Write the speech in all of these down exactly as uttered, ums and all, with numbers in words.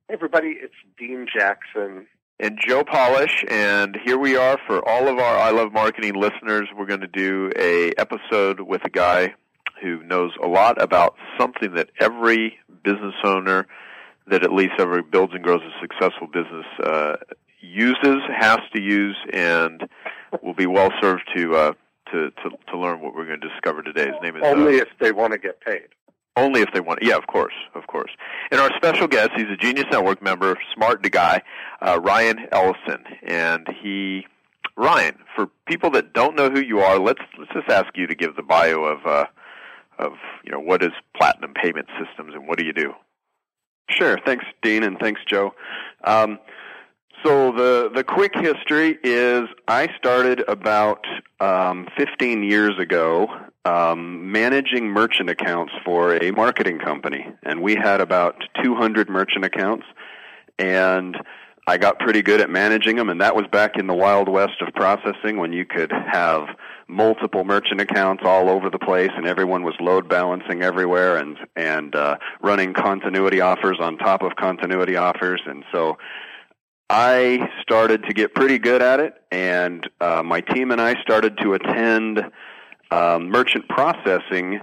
Hey, everybody, it's Dean Jackson. And Joe Polish, and here we are for all of our I Love Marketing listeners. We're going to do a episode with a guy who knows a lot about something that every business owner that at least ever builds and grows a successful business uh, uses, has to use, and will be well served to, uh, to to to learn what we're going to discover today. His name is Only uh, if they want to get paid. Only if they want. Yeah, of course, of course. And our special guest, he's a Genius Network member, smart guy, uh, Ryan Ellison, and he, Ryan. For people that don't know who you are, let's let's just ask you to give the bio of uh, of you know what is Platinum Payment Systems and what do you do? Sure. Thanks, Dean, and thanks, Joe. Um, so the the quick history is I started about um, fifteen years ago um, managing merchant accounts for a marketing company, and we had about two hundred merchant accounts, and I got pretty good at managing them, and that was back in the Wild West of processing when you could have multiple merchant accounts all over the place, and everyone was load balancing everywhere and and uh, running continuity offers on top of continuity offers, and so I started to get pretty good at it, and uh, my team and I started to attend um, merchant processing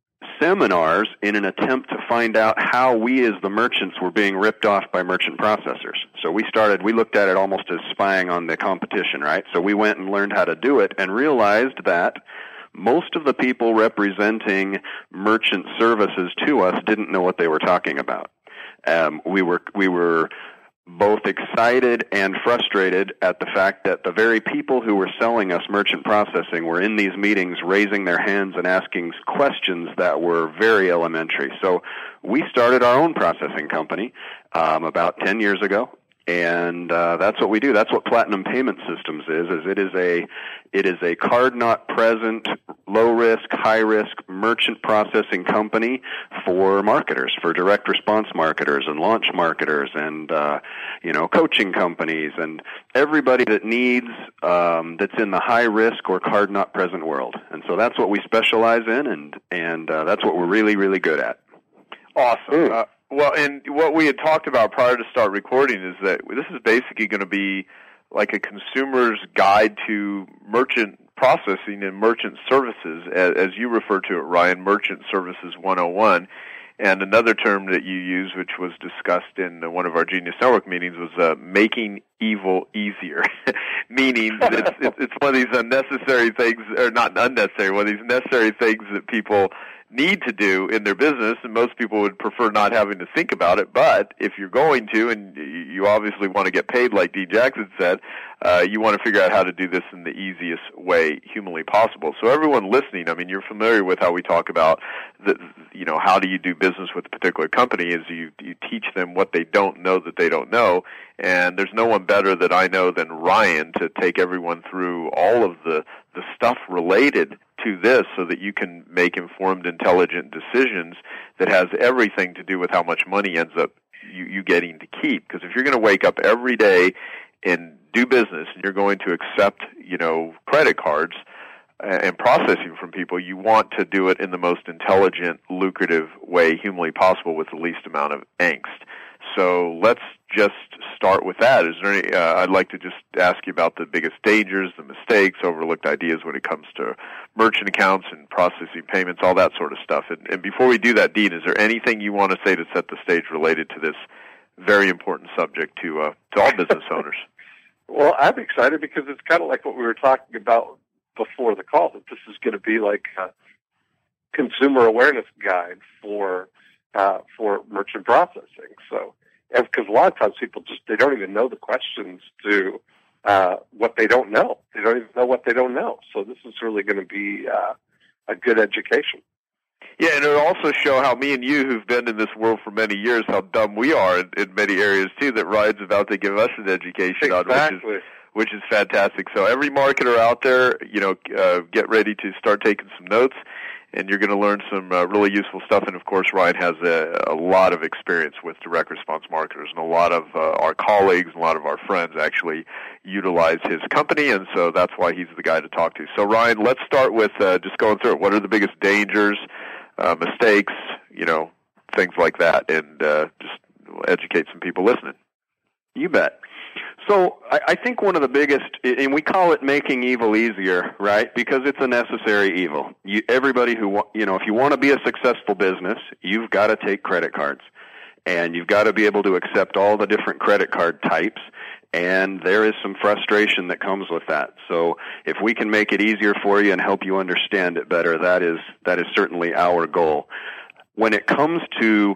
seminars in an attempt to find out how we as the merchants were being ripped off by merchant processors. So we started, we looked at it almost as spying on the competition, right? So we went and learned how to do it and realized that most of the people representing merchant services to us didn't know what they were talking about. Um, we were, we were both excited and frustrated at the fact that the very people who were selling us merchant processing were in these meetings raising their hands and asking questions that were very elementary. So we started our own processing company um, about ten years ago, and uh, that's what we do. That's what Platinum Payment Systems is. Is it is a it is a card not present, low risk, high risk merchant processing company for marketers, for direct response marketers and launch marketers, and uh, you know coaching companies and everybody that needs um, that's in the high risk or card not present world. And so that's what we specialize in, and and uh, that's what we're really really good at. Awesome. Mm. Uh, well, and what we had talked about prior to start recording is that this is basically going to be like a consumer's guide to merchant processing and merchant services, as, as you refer to it, Ryan, Merchant Services one oh one. And another term that you use, which was discussed in one of our Genius Network meetings, was uh, making evil easier, meaning it's, it's, it's one of these unnecessary things, or not unnecessary, one of these necessary things that people need to do in their business, and most people would prefer not having to think about it. But if you're going to, and you obviously want to get paid, like D. Jackson said, uh, you want to figure out how to do this in the easiest way humanly possible. So everyone listening, I mean, you're familiar with how we talk about, the, you know, how do you do business with a particular company, is you, you teach them what they don't know that they don't know. And there's no one better that I know than Ryan to take everyone through all of the, the stuff related to this so that you can make informed, intelligent decisions that has everything to do with how much money ends up you, you getting to keep. Because if you're going to wake up every day and do business and you're going to accept, you know, credit cards and processing from people, you want to do it in the most intelligent, lucrative way humanly possible with the least amount of angst. So let's just start with that. Is there any, uh, I'd like to just ask you about the biggest dangers, the mistakes, overlooked ideas when it comes to merchant accounts and processing payments, all that sort of stuff. And, and before we do that, Dean, is there anything you want to say to set the stage related to this very important subject to uh, to all business owners? Well, I'm excited because it's kind of like what we were talking about before the call, that this is going to be like a consumer awareness guide for uh, for merchant processing. So, and because a lot of times people just, they don't even know the questions to uh, what they don't know. They don't even know what they don't know. So this is really going to be uh, a good education. Yeah, and it'll also show how me and you, who've been in this world for many years, how dumb we are in, in many areas, too, that Ryan's about to give us an education exactly. on, which is, which is fantastic. So every marketer out there, you know, uh, get ready to start taking some notes, and you're going to learn some uh, really useful stuff. And, of course, Ryan has a, a lot of experience with direct response marketers, and a lot of uh, our colleagues and a lot of our friends actually utilize his company, and so that's why he's the guy to talk to. So, Ryan, let's start with uh, just going through it. What are the biggest dangers, uh, mistakes, you know, things like that, and uh, just educate some people listening. You bet. So I, I think one of the biggest, and we call it making evil easier, right? Because it's a necessary evil. You, everybody who, you know, if you want to be a successful business, you've got to take credit cards. And you've got to be able to accept all the different credit card types. And there is some frustration that comes with that. So if we can make it easier for you and help you understand it better, that is, that is certainly our goal. When it comes to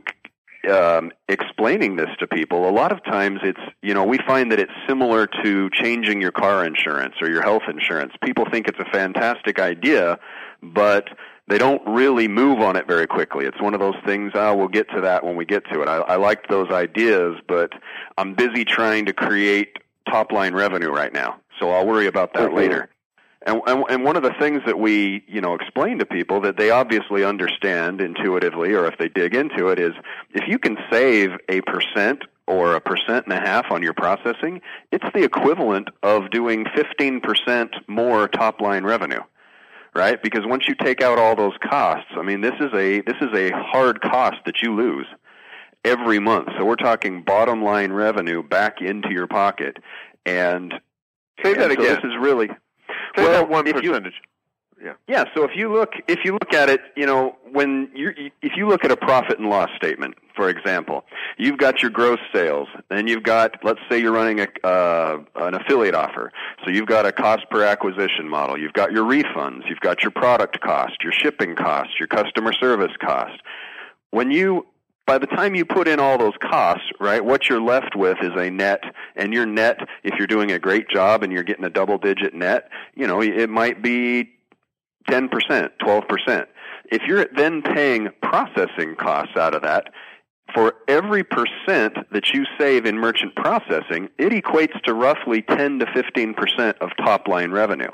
Um, explaining this to people, a lot of times it's, you know, we find that it's similar to changing your car insurance or your health insurance. People think it's a fantastic idea, but they don't really move on it very quickly. It's one of those things, oh, we'll get to that when we get to it. I, I liked those ideas, but I'm busy trying to create top-line revenue right now, so I'll worry about that mm-hmm. later. And, and, and one of the things that we, you know, explain to people that they obviously understand intuitively, or if they dig into it, is if you can save a percent or a percent and a half on your processing, it's the equivalent of doing fifteen percent more top-line revenue, right? Because once you take out all those costs, I mean, this is a this is a hard cost that you lose every month. So we're talking bottom-line revenue back into your pocket. And say that and so again. This is really. Say well, that one percentage. You, yeah. Yeah. So if you look, if you look at it, you know, when you, if you look at a profit and loss statement, for example, you've got your gross sales, and you've got, let's say you're running a uh, an affiliate offer, so you've got a cost per acquisition model, you've got your refunds, you've got your product cost, your shipping cost, your customer service cost. When you By the time you put in all those costs, right, what you're left with is a net, and your net, if you're doing a great job and you're getting a double-digit net, you know, it might be ten percent, twelve percent. If you're then paying processing costs out of that, for every percent that you save in merchant processing, it equates to roughly ten to fifteen percent of top-line revenue.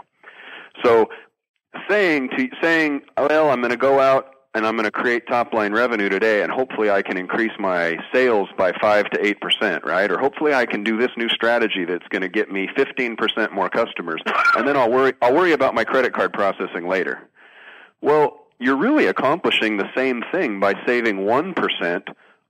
So saying, to, saying, well, I'm going to go out and I'm going to create top-line revenue today, and hopefully I can increase my sales by five to eight percent, right? Or hopefully I can do this new strategy that's going to get me fifteen percent more customers, and then I'll worry, I'll worry about my credit card processing later. Well, you're really accomplishing the same thing by saving one percent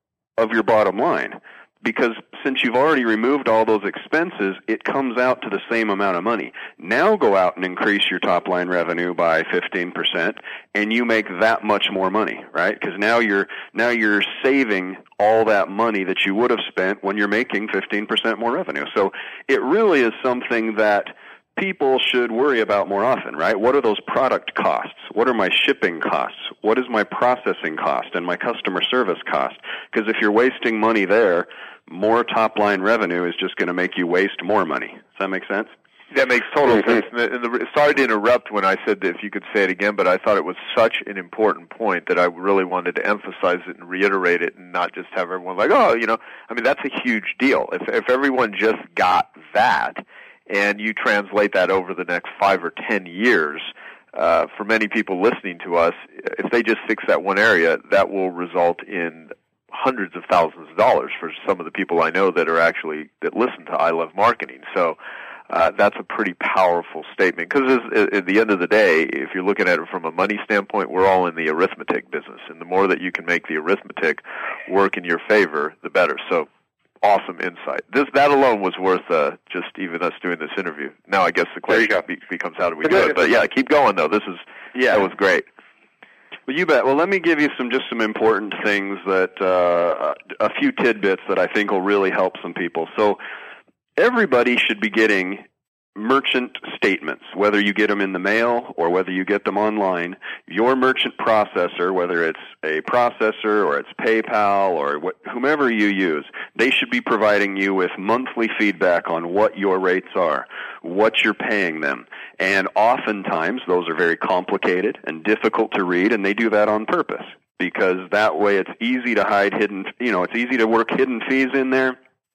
of your bottom line, because since you've already removed all those expenses, it comes out to the same amount of money. Now go out and increase your top-line revenue by fifteen percent, and you make that much more money, right? Because now you're now you're saving all that money that you would have spent when you're making fifteen percent more revenue. So it really is something that people should worry about more often, right? What are those product costs? What are my shipping costs? What is my processing cost and my customer service cost? Because if you're wasting money there, more top-line revenue is just going to make you waste more money. Does that make sense? That makes total sense. And the, sorry to interrupt when I said that if you could say it again, but I thought it was such an important point that I really wanted to emphasize it and reiterate it and not just have everyone like, oh, you know, I mean, that's a huge deal. If, if everyone just got that, and you translate that over the next five or ten years, uh, for many people listening to us, if they just fix that one area, that will result in hundreds of thousands of dollars for some of the people I know that are actually, that listen to I Love Marketing. So uh, that's a pretty powerful statement, because at the end of the day, if you're looking at it from a money standpoint, we're all in the arithmetic business, and the more that you can make the arithmetic work in your favor, the better. So awesome insight. This that alone was worth uh, just even us doing this interview. Now I guess the question be, becomes how do we do it? But yeah, keep going though. This is yeah, that was great. Well, you bet. Well, let me give you some just some important things that uh, a few tidbits that I think will really help some people. So everybody should be getting merchant statements, whether you get them in the mail or whether you get them online. Your merchant processor, whether it's a processor or it's PayPal or what, whomever you use, they should be providing you with monthly feedback on what your rates are, what you're paying them. And oftentimes those are very complicated and difficult to read, and they do that on purpose, because that way it's easy to hide hidden, you know, it's easy to work hidden fees in there,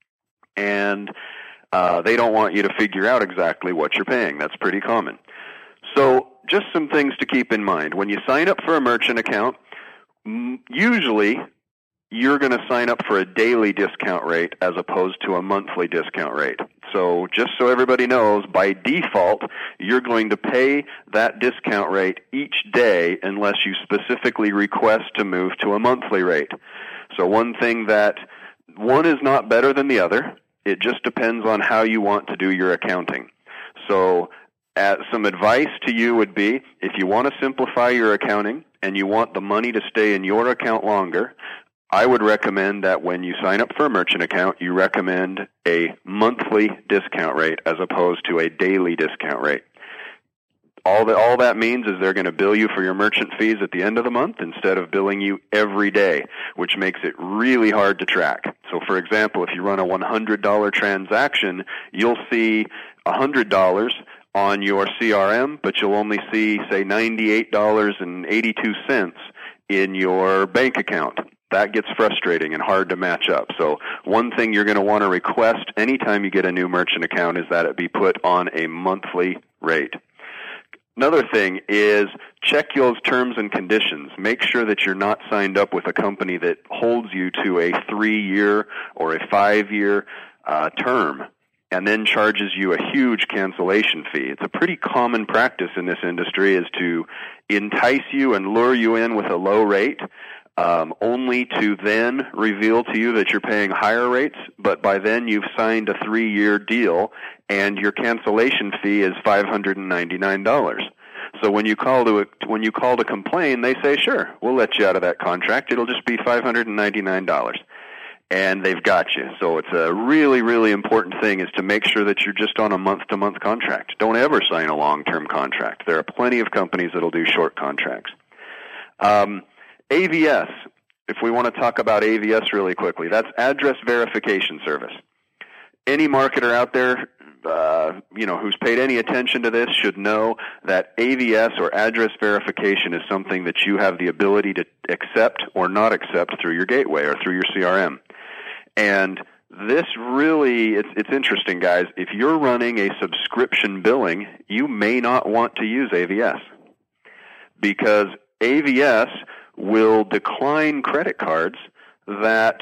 and Uh, they don't want you to figure out exactly what you're paying. That's pretty common. So just some things to keep in mind. When you sign up for a merchant account, usually you're going to sign up for a daily discount rate as opposed to a monthly discount rate. So just so everybody knows, by default, you're going to pay that discount rate each day unless you specifically request to move to a monthly rate. So one thing that one is not better than the other. It just depends on how you want to do your accounting. So uh, some advice to you would be, if you want to simplify your accounting and you want the money to stay in your account longer, I would recommend that when you sign up for a merchant account, you recommend a monthly discount rate as opposed to a daily discount rate. All that, all that means is they're going to bill you for your merchant fees at the end of the month instead of billing you every day, which makes it really hard to track. So, for example, if you run a one hundred dollars transaction, you'll see one hundred dollars on your C R M, but you'll only see, say, ninety-eight dollars and eighty-two cents in your bank account. That gets frustrating and hard to match up. So one thing you're going to want to request anytime you get a new merchant account is that it be put on a monthly rate. Another thing is check those terms and conditions. Make sure that you're not signed up with a company that holds you to a three-year or a five-year uh, term and then charges you a huge cancellation fee. It's a pretty common practice in this industry is to entice you and lure you in with a low rate, um, only to then reveal to you that you're paying higher rates, but by then you've signed a three-year deal and your cancellation fee is five hundred ninety-nine dollars. So when you call to when you call to complain, they say, "Sure, we'll let you out of that contract. It'll just be five hundred ninety-nine dollars." And they've got you. So it's a really, really important thing is to make sure that you're just on a month-to-month contract. Don't ever sign a long-term contract. There are plenty of companies that'll do short contracts. Um, A V S, if we want to talk about A V S really quickly, that's Address Verification Service. Any marketer out there Uh, you know, who's paid any attention to this should know that A V S or address verification is something that you have the ability to accept or not accept through your gateway or through your C R M. And this really, it's, it's interesting, guys. If you're running a subscription billing, you may not want to use A V S because A V S will decline credit cards that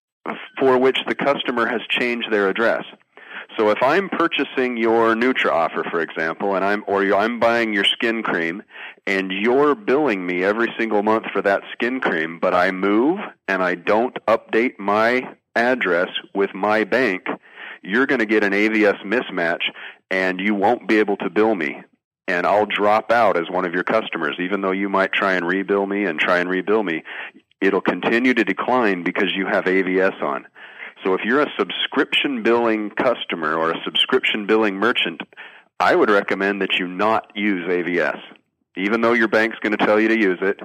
for which the customer has changed their address. So if I'm purchasing your Nutra offer, for example, and I'm or I'm buying your skin cream, and you're billing me every single month for that skin cream, but I move and I don't update my address with my bank, you're going to get an A V S mismatch, and you won't be able to bill me. And I'll drop out as one of your customers, even though you might try and rebill me and try and rebill me. It'll continue to decline because you have A V S on. So if you're a subscription billing customer or a subscription billing merchant, I would recommend that you not use A V S. Even though your bank's going to tell you to use it,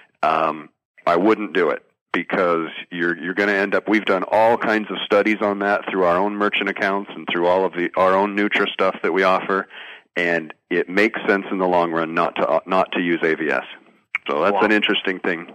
um, I wouldn't do it because you're you're going to end up, we've done all kinds of studies on that through our own merchant accounts and through all of the our own Nutra stuff that we offer, and it makes sense in the long run not to not to use A V S. So that's wow. an interesting thing.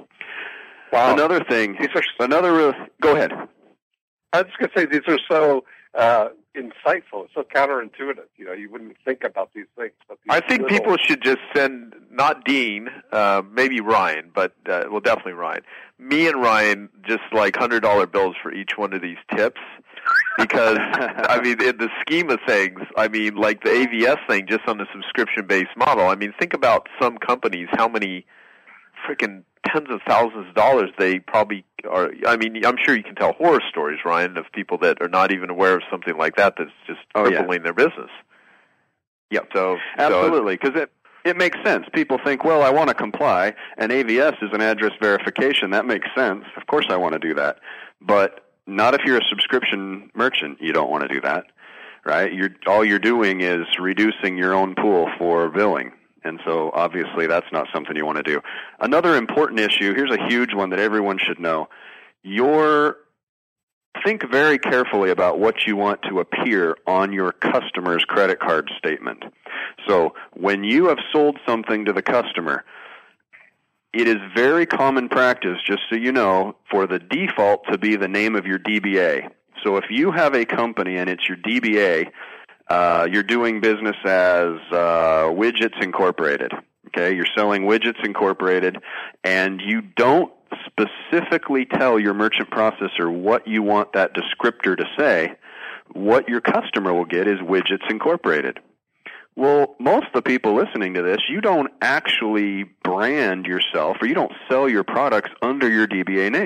Wow. Another thing, are, another, uh, go ahead. I was just going to say, these are so uh, insightful, so counterintuitive. You know, you wouldn't think about these things. But these I think little... people should just send, not Dean, uh, maybe Ryan, but, uh, well, definitely Ryan. Me and Ryan, just like one hundred dollar bills for each one of these tips. Because, I mean, in the scheme of things, I mean, like the A V S thing, just on the subscription-based model, I mean, think about some companies, how many freaking tens of thousands of dollars they probably are. I mean, I'm sure you can tell horror stories, Ryan, of people that are not even aware of something like that that's just crippling oh, yeah. their business. Yep. So absolutely, because so it it makes sense. People think, well, I want to comply, and A V S is an address verification. That makes sense. Of course, I want to do that, but not if you're a subscription merchant. You don't want to do that, right? You're all you're doing is reducing your own pool for billing. And so, obviously, that's not something you want to do. Another important issue, here's a huge one that everyone should know. Your, think very carefully about what you want to appear on your customer's credit card statement. So, when you have sold something to the customer, it is very common practice, just so you know, for the default to be the name of your D B A. So, if you have a company and it's your D B A, Uh, you're doing business as uh, Widgets Incorporated, okay? You're selling Widgets Incorporated, and you don't specifically tell your merchant processor what you want that descriptor to say. What your customer will get is Widgets Incorporated. Well, most of the people listening to this, you don't actually brand yourself or you don't sell your products under your D B A name,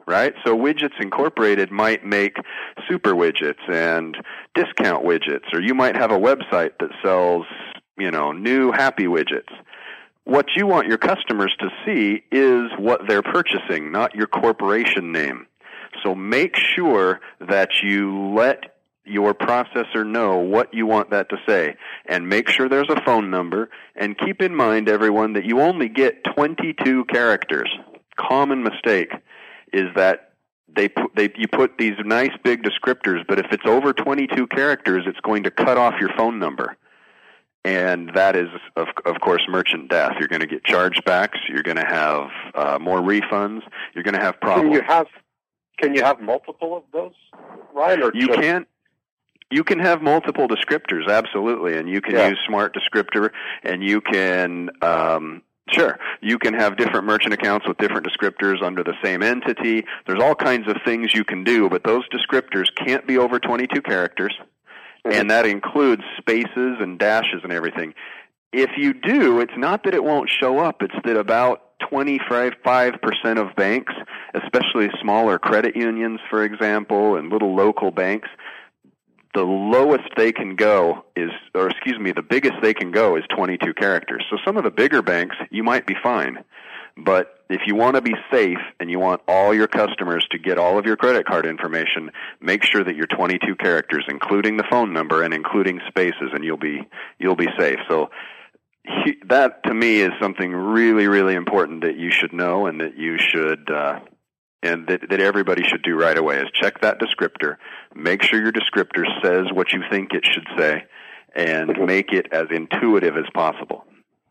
right? So Widgets Incorporated might make super widgets and discount widgets, or you might have a website that sells, you know, new happy widgets. What you want your customers to see is what they're purchasing, not your corporation name. So make sure that you let your processor know what you want that to say, and make sure there's a phone number, and keep in mind, everyone, that you only get twenty-two characters. Common mistake is that they put, they you put these nice big descriptors, but if it's over twenty-two characters, it's going to cut off your phone number. And that is, of, of course, merchant death. You're going to get chargebacks. You're going to have uh, more refunds. You're going to have problems. Can you have Can you have multiple of those, Ryan? Or you just... can. You can have multiple descriptors, absolutely, and you can yeah. use Smart Descriptor, and you can, um, sure, you can have different merchant accounts with different descriptors under the same entity. There's all kinds of things you can do, but those descriptors can't be over twenty-two characters, mm-hmm. and that includes spaces and dashes and everything. If you do, it's not that it won't show up, it's that about twenty-five percent of banks, especially smaller credit unions, for example, and little local banks, the lowest they can go is, or excuse me, the biggest they can go is twenty-two characters. So some of the bigger banks, you might be fine. But if you want to be safe and you want all your customers to get all of your credit card information, make sure that you're twenty-two characters, including the phone number and including spaces, and you'll be, you'll be safe. So he, that to me is something really, really important that you should know, and that you should, uh, and that, that everybody should do right away, is check that descriptor, make sure your descriptor says what you think it should say, and make it as intuitive as possible.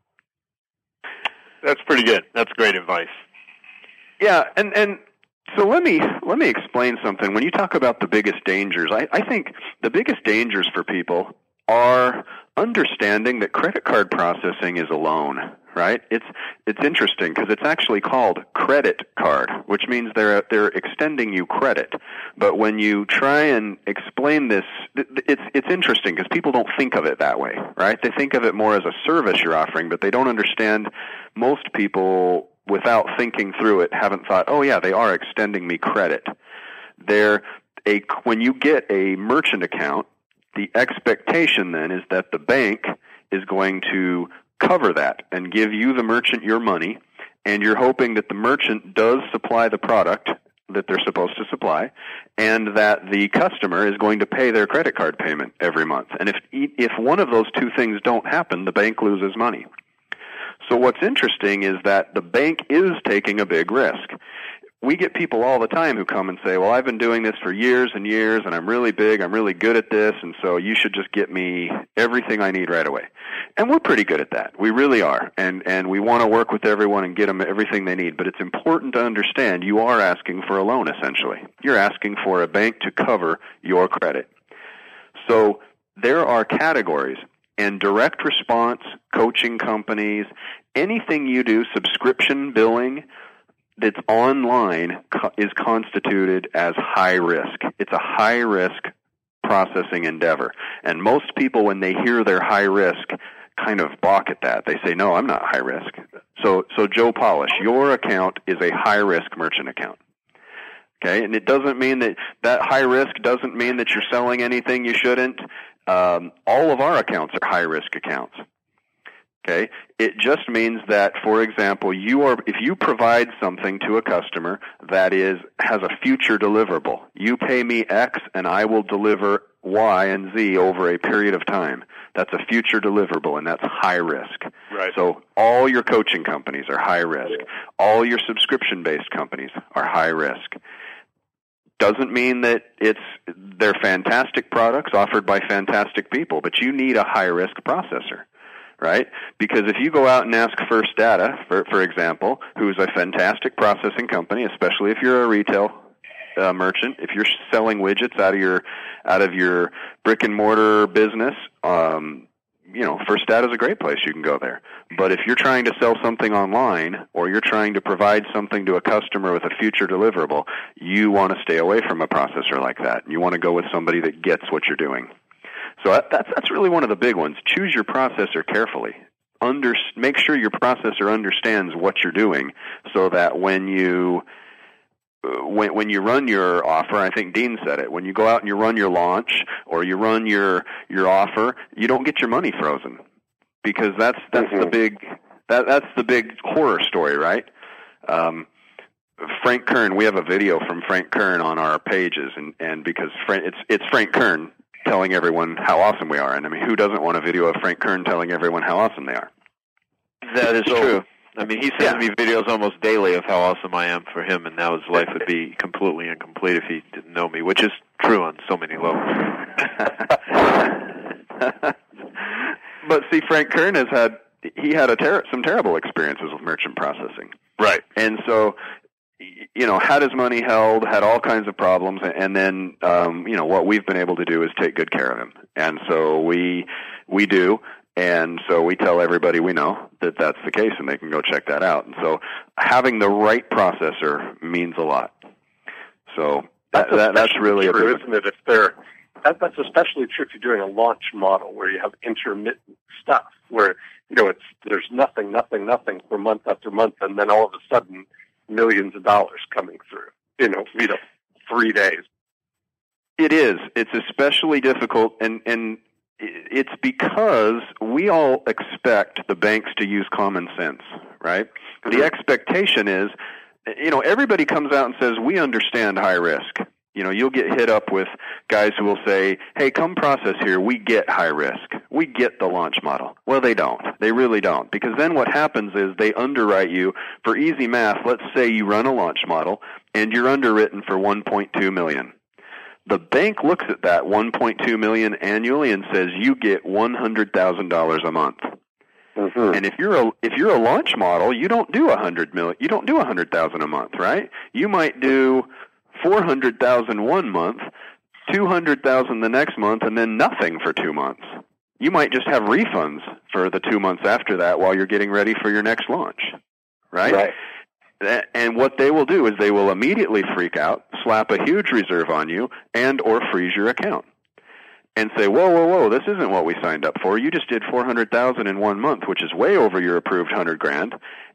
That's pretty good. That's great advice. Yeah, and, and so let me let me explain something. When you talk about the biggest dangers, I, I think the biggest dangers for people are understanding that credit card processing is a loan, right? It's it's interesting because it's actually called credit card, which means they're they're extending you credit. But when you try and explain this, it's it's interesting because people don't think of it that way, right? They think of it more as a service you're offering, but they don't understand. Most people, without thinking through it, haven't thought, oh yeah, they are extending me credit. They're a when you get a merchant account, the expectation then is that the bank is going to cover that and give you, the merchant, your money, and you're hoping that the merchant does supply the product that they're supposed to supply, and that the customer is going to pay their credit card payment every month. And if if one of those two things don't happen, the bank loses money. So what's interesting is that the bank is taking a big risk. We get people all the time who come and say, well, I've been doing this for years and years, and I'm really big, I'm really good at this, and so you should just get me everything I need right away. And we're pretty good at that. We really are. And, and we want to work with everyone and get them everything they need. But it's important to understand you are asking for a loan, essentially. You're asking for a bank to cover your credit. So there are categories, and direct response, coaching companies, anything you do, subscription billing, that's online co- is constituted as high risk. It's a high risk processing endeavor. And most people, when they hear they're high risk, kind of balk at that. They say, no, I'm not high risk. So, so Joe Polish, your account is a high risk merchant account. Okay, and it doesn't mean that that high risk doesn't mean that you're selling anything you shouldn't. Um, all of our accounts are high risk accounts. Okay, it just means that, for example, you are if you provide something to a customer that is has a future deliverable, you pay me X and I will deliver Y and Z over a period of time. That's a future deliverable, and that's high risk. Right. So all your coaching companies are high risk. All your subscription-based companies are high risk. Doesn't mean that it's they're fantastic products offered by fantastic people, but you need a high-risk processor, right? Because if you go out and ask First Data, for, for example, who's a fantastic processing company, especially if you're a retail uh, merchant, if you're selling widgets out of your out of your brick-and-mortar business, um, you know, First Data is a great place. You can go there. But if you're trying to sell something online, or you're trying to provide something to a customer with a future deliverable, you want to stay away from a processor like that. You want to go with somebody that gets what you're doing. So that's that's really one of the big ones. Choose your processor carefully. Under, make sure your processor understands what you're doing, so that when you when when you run your offer, I think Dean said it, when you go out and you run your launch or you run your your offer, you don't get your money frozen, because that's that's mm-hmm. the big that that's the big horror story, right? Um, Frank Kern, we have a video from Frank Kern on our pages, and and because Frank, it's it's Frank Kern telling everyone how awesome we are, and I mean, who doesn't want a video of Frank Kern telling everyone how awesome they are? That is so, true. I mean, he sends yeah. me videos almost daily of how awesome I am for him, and now his life would be completely incomplete if he didn't know me, which is true on so many levels. But see, Frank Kern has had, he had a ter- some terrible experiences with merchant processing. Right. And so, you know, had his money held, had all kinds of problems, and then, um, you know, what we've been able to do is take good care of him. And so we, we do. And so we tell everybody we know that that's the case, and they can go check that out. And so having the right processor means a lot. So that, that's, that, that's really true, a big isn't it? If they're, that, that's especially true if you're doing a launch model where you have intermittent stuff, where you know it's there's nothing, nothing, nothing for month after month, and then all of a sudden millions of dollars coming through. You know, you know, three days. It is. It's especially difficult, and and. It's because we all expect the banks to use common sense, right? Mm-hmm. The expectation is, you know, everybody comes out and says, we understand high risk. You know, you'll get hit up with guys who will say, hey, come process here. We get high risk. We get the launch model. Well, they don't. They really don't. Because then what happens is they underwrite you for easy math. Let's say you run a launch model and you're underwritten for one point two million dollars. The bank looks at that one point two million dollars annually and says you get one hundred thousand dollars a month. Mm-hmm. And if you're a if you're a launch model, you don't do one hundred million. You don't do one hundred thousand a month, right? You might do four hundred thousand one month, two hundred thousand the next month, and then nothing for two months. You might just have refunds for the two months after that while you're getting ready for your next launch, right? Right. And what they will do is they will immediately freak out, slap a huge reserve on you, and or freeze your account, and say, "Whoa, whoa, whoa! This isn't what we signed up for. You just did four hundred thousand in one month, which is way over your approved hundred grand.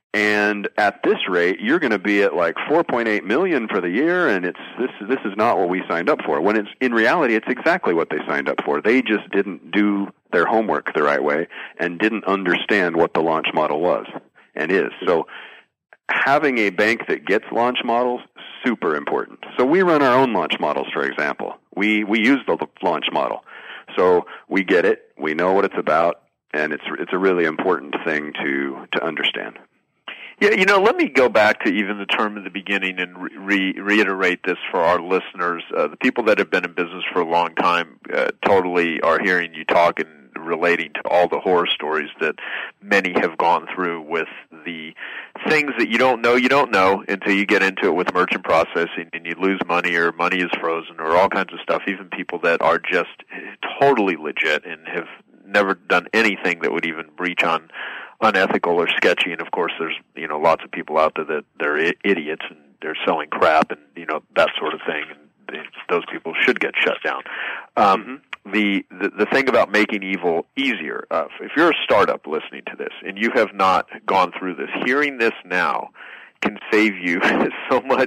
And at this rate, you're going to be at like four point eight million for the year, and it's this. This is not what we signed up for. When it's in reality, it's exactly what they signed up for. They just didn't do their homework the right way and didn't understand what the launch model was and is. So." Having a bank that gets launch models, super important. So we run our own launch models, for example. We we use the launch model. So we get it, we know what it's about, and it's it's a really important thing to to understand. Yeah, you know, let me go back to even the term in the beginning and re- reiterate this for our listeners. Uh, the people that have been in business for a long time uh, totally are hearing you talk and relating to all the horror stories that many have gone through with the things that you don't know you don't know until you get into it with merchant processing and you lose money or money is frozen or all kinds of stuff, even people that are just totally legit and have never done anything that would even breach on unethical or sketchy. And of course there's, you know, lots of people out there that they're I- idiots and they're selling crap and, you know, that sort of thing, and they, those people should get shut down. Um, mm-hmm. The, the the thing about making evil easier, uh, if you're a startup listening to this and you have not gone through this, hearing this now can save you so much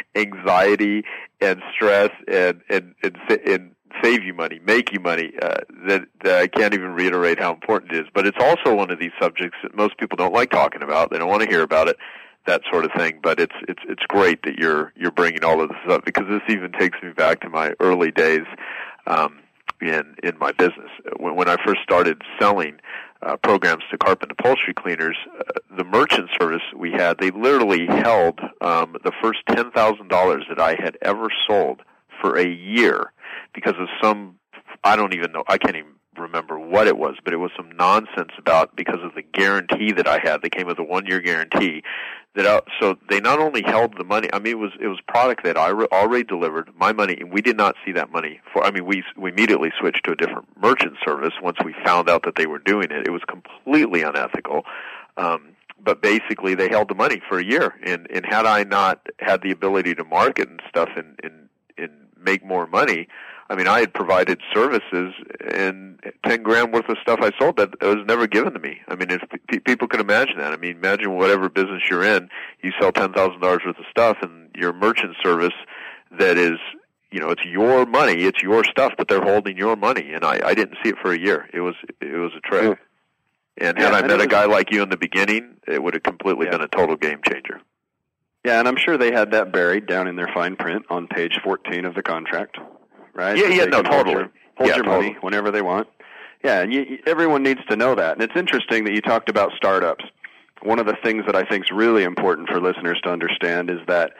anxiety and stress and and and, and save you money, make you money, uh, that, that I can't even reiterate how important it is. But it's also one of these subjects that most people don't like talking about. They don't want to hear about it, that sort of thing. But it's it's it's great that you're you're bringing all of this up, because this even takes me back to my early days. Um, in in my business. When, when I first started selling uh, programs to carpet upholstery cleaners, uh, the merchant service we had, they literally held um, the first ten thousand dollars that I had ever sold for a year because of some, I don't even know, I can't even remember what it was, but it was some nonsense about, because of the guarantee that I had. They came with a one-year guarantee. That I, so they not only held the money. I mean, it was it was product that I re- already delivered, my money, and we did not see that money for. I mean, we we immediately switched to a different merchant service once we found out that they were doing it. It was completely unethical. Um, but basically, they held the money for a year, and and had I not had the ability to market and stuff and and, and make more money, I mean, I had provided services and ten grand worth of stuff I sold that was never given to me. I mean, if p- people can imagine that. I mean, imagine whatever business you're in, you sell ten thousand dollars worth of stuff and your merchant service that is, you know, it's your money, it's your stuff, but they're holding your money. And I, I didn't see it for a year. It was, it was a trip. Mm. And had yeah, I met was, a guy like you in the beginning, it would have completely yeah. been a total game changer. Yeah, and I'm sure they had that buried down in their fine print on page fourteen of the contract, right? Yeah, yeah, no, totally. Hold your, hold yeah, your totally. money whenever they want. Yeah, and you, everyone needs to know that. And it's interesting that you talked about startups. One of the things that I think is really important for listeners to understand is that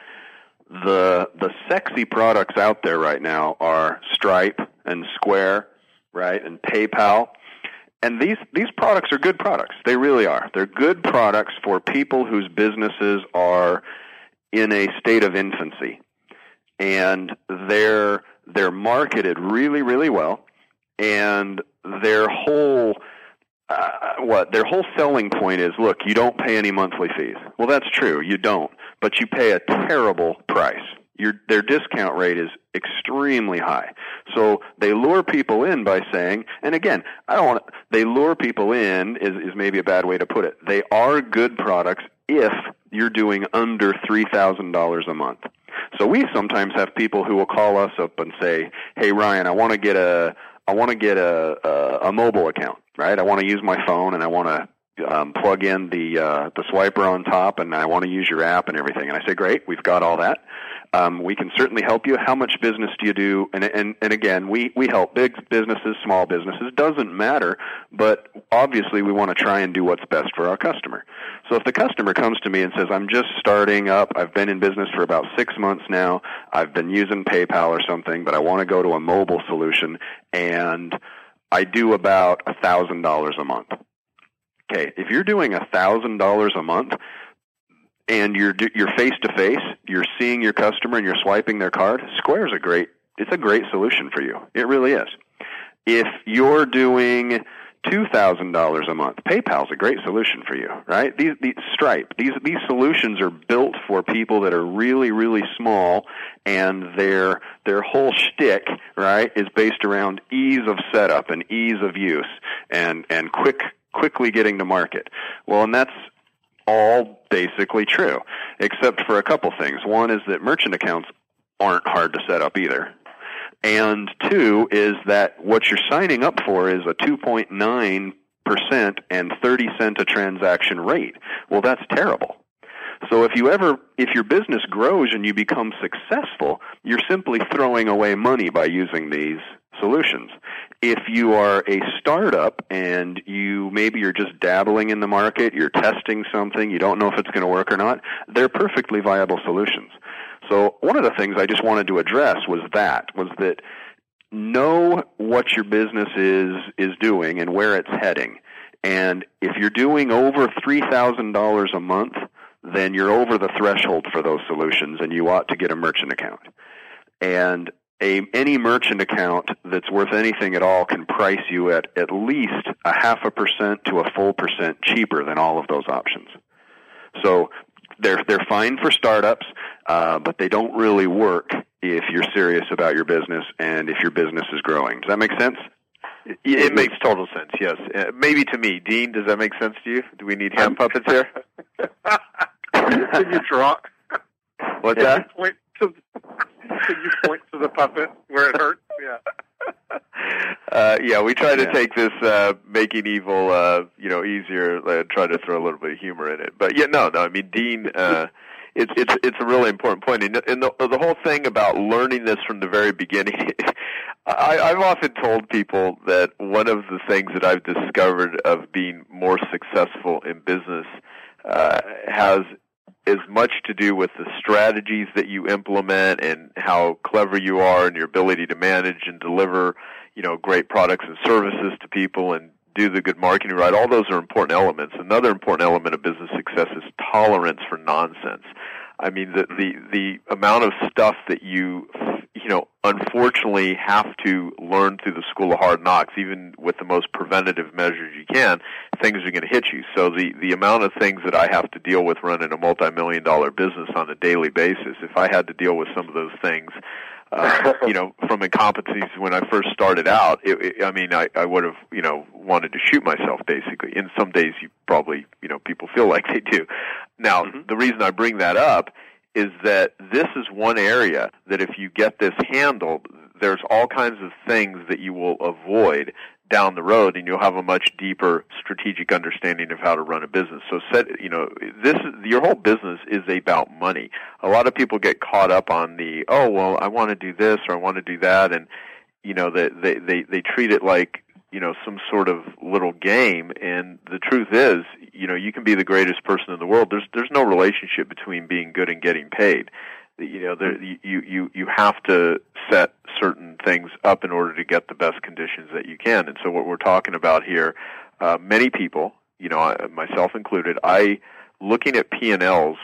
the the sexy products out there right now are Stripe and Square, right, and PayPal. And these, these products are good products. They really are. They're good products for people whose businesses are in a state of infancy. And they're, they're marketed really, really well. And their whole, uh, what, their whole selling point is, look, you don't pay any monthly fees. Well, that's true. You don't. But you pay a terrible price. Your, their discount rate is extremely high. So they lure people in by saying, and again, I don't want to, they lure people in is, is maybe a bad way to put it. They are good products if you're doing under three thousand dollars a month. So we sometimes have people who will call us up and say, hey, Ryan, I want to get a, I want to get a, a, a mobile account, right? I want to use my phone and I want to Um, plug in the uh, the swiper on top, and I want to use your app and everything. And I say, great, we've got all that. Um, we can certainly help you. How much business do you do? And and, and again, we, we help big businesses, small businesses. Doesn't matter, but obviously we want to try and do what's best for our customer. So if the customer comes to me and says, I'm just starting up, I've been in business for about six months now, I've been using PayPal or something, but I want to go to a mobile solution, and I do about one thousand dollars a month. Okay, if you're doing one thousand dollars a month and you're you're face to face, you're seeing your customer and you're swiping their card, Square's a great it's a great solution for you. It really is. If you're doing two thousand dollars a month, PayPal's a great solution for you, right? These, these Stripe, these these solutions are built for people that are really really small, and their their whole shtick, right, is based around ease of setup and ease of use and and quick quickly getting to market. Well, and that's all basically true, except for a couple things. One is that merchant accounts aren't hard to set up either. And two is that what you're signing up for is a two point nine percent and thirty cent a transaction rate. Well, that's terrible. So if you ever, if your business grows and you become successful, you're simply throwing away money by using these solutions. If you are a startup and you maybe you're just dabbling in the market, you're testing something, you don't know if it's going to work or not, they're perfectly viable solutions. So one of the things I just wanted to address was that, was that know what your business is is doing and where it's heading. And if you're doing over three thousand dollars a month, then you're over the threshold for those solutions and you ought to get a merchant account. And A, any merchant account that's worth anything at all can price you at at least a half a percent to a full percent cheaper than all of those options. So they're they're fine for startups, uh, but they don't really work if you're serious about your business and if your business is growing. Does that make sense? It, it makes total sense, yes. Uh, maybe to me. Dean, does that make sense to you? Do we need hand puppets here? Can you draw? What's that? Point to, can you point to the puppet where it hurts? Yeah. Uh, yeah, we try to yeah. take this uh, making evil, uh, you know, easier. Uh, try to throw a little bit of humor in it, but yeah, no, no. I mean, Dean, uh, it's it's it's a really important point, and, and the the whole thing about learning this from the very beginning. I, I've often told people that one of the things that I've discovered of being more successful in business uh, has as much to do with the strategies that you implement and how clever you are and your ability to manage and deliver, you know, great products and services to people and do the good marketing right. All those are important elements. Another important element of business success is tolerance for nonsense. I mean, the, the, the amount of stuff that you, you know, unfortunately have to learn through the school of hard knocks, even with the most preventative measures you can, things are going to hit you. So the, the amount of things that I have to deal with running a multi-million dollar business on a daily basis, if I had to deal with some of those things, Uh, you know, from incompetencies when I first started out, it, it, I mean, I, I would have, you know, wanted to shoot myself, basically. And some days you probably, you know, people feel like they do. Now, mm-hmm. the reason I bring that up is that this is one area that if you get this handled, there's all kinds of things that you will avoid down the road, and you'll have a much deeper strategic understanding of how to run a business. So, set, you know, this your whole business is about money. A lot of people get caught up on the, oh, well, I want to do this or I want to do that, and you know, they they they, they treat it like, you know, some sort of little game. And the truth is, you know, you can be the greatest person in the world. There's there's no relationship between being good and getting paid. You know, there, you, you, you have to set certain things up in order to get the best conditions that you can. And so what we're talking about here, uh, many people, you know, myself included, I, looking at P and L's,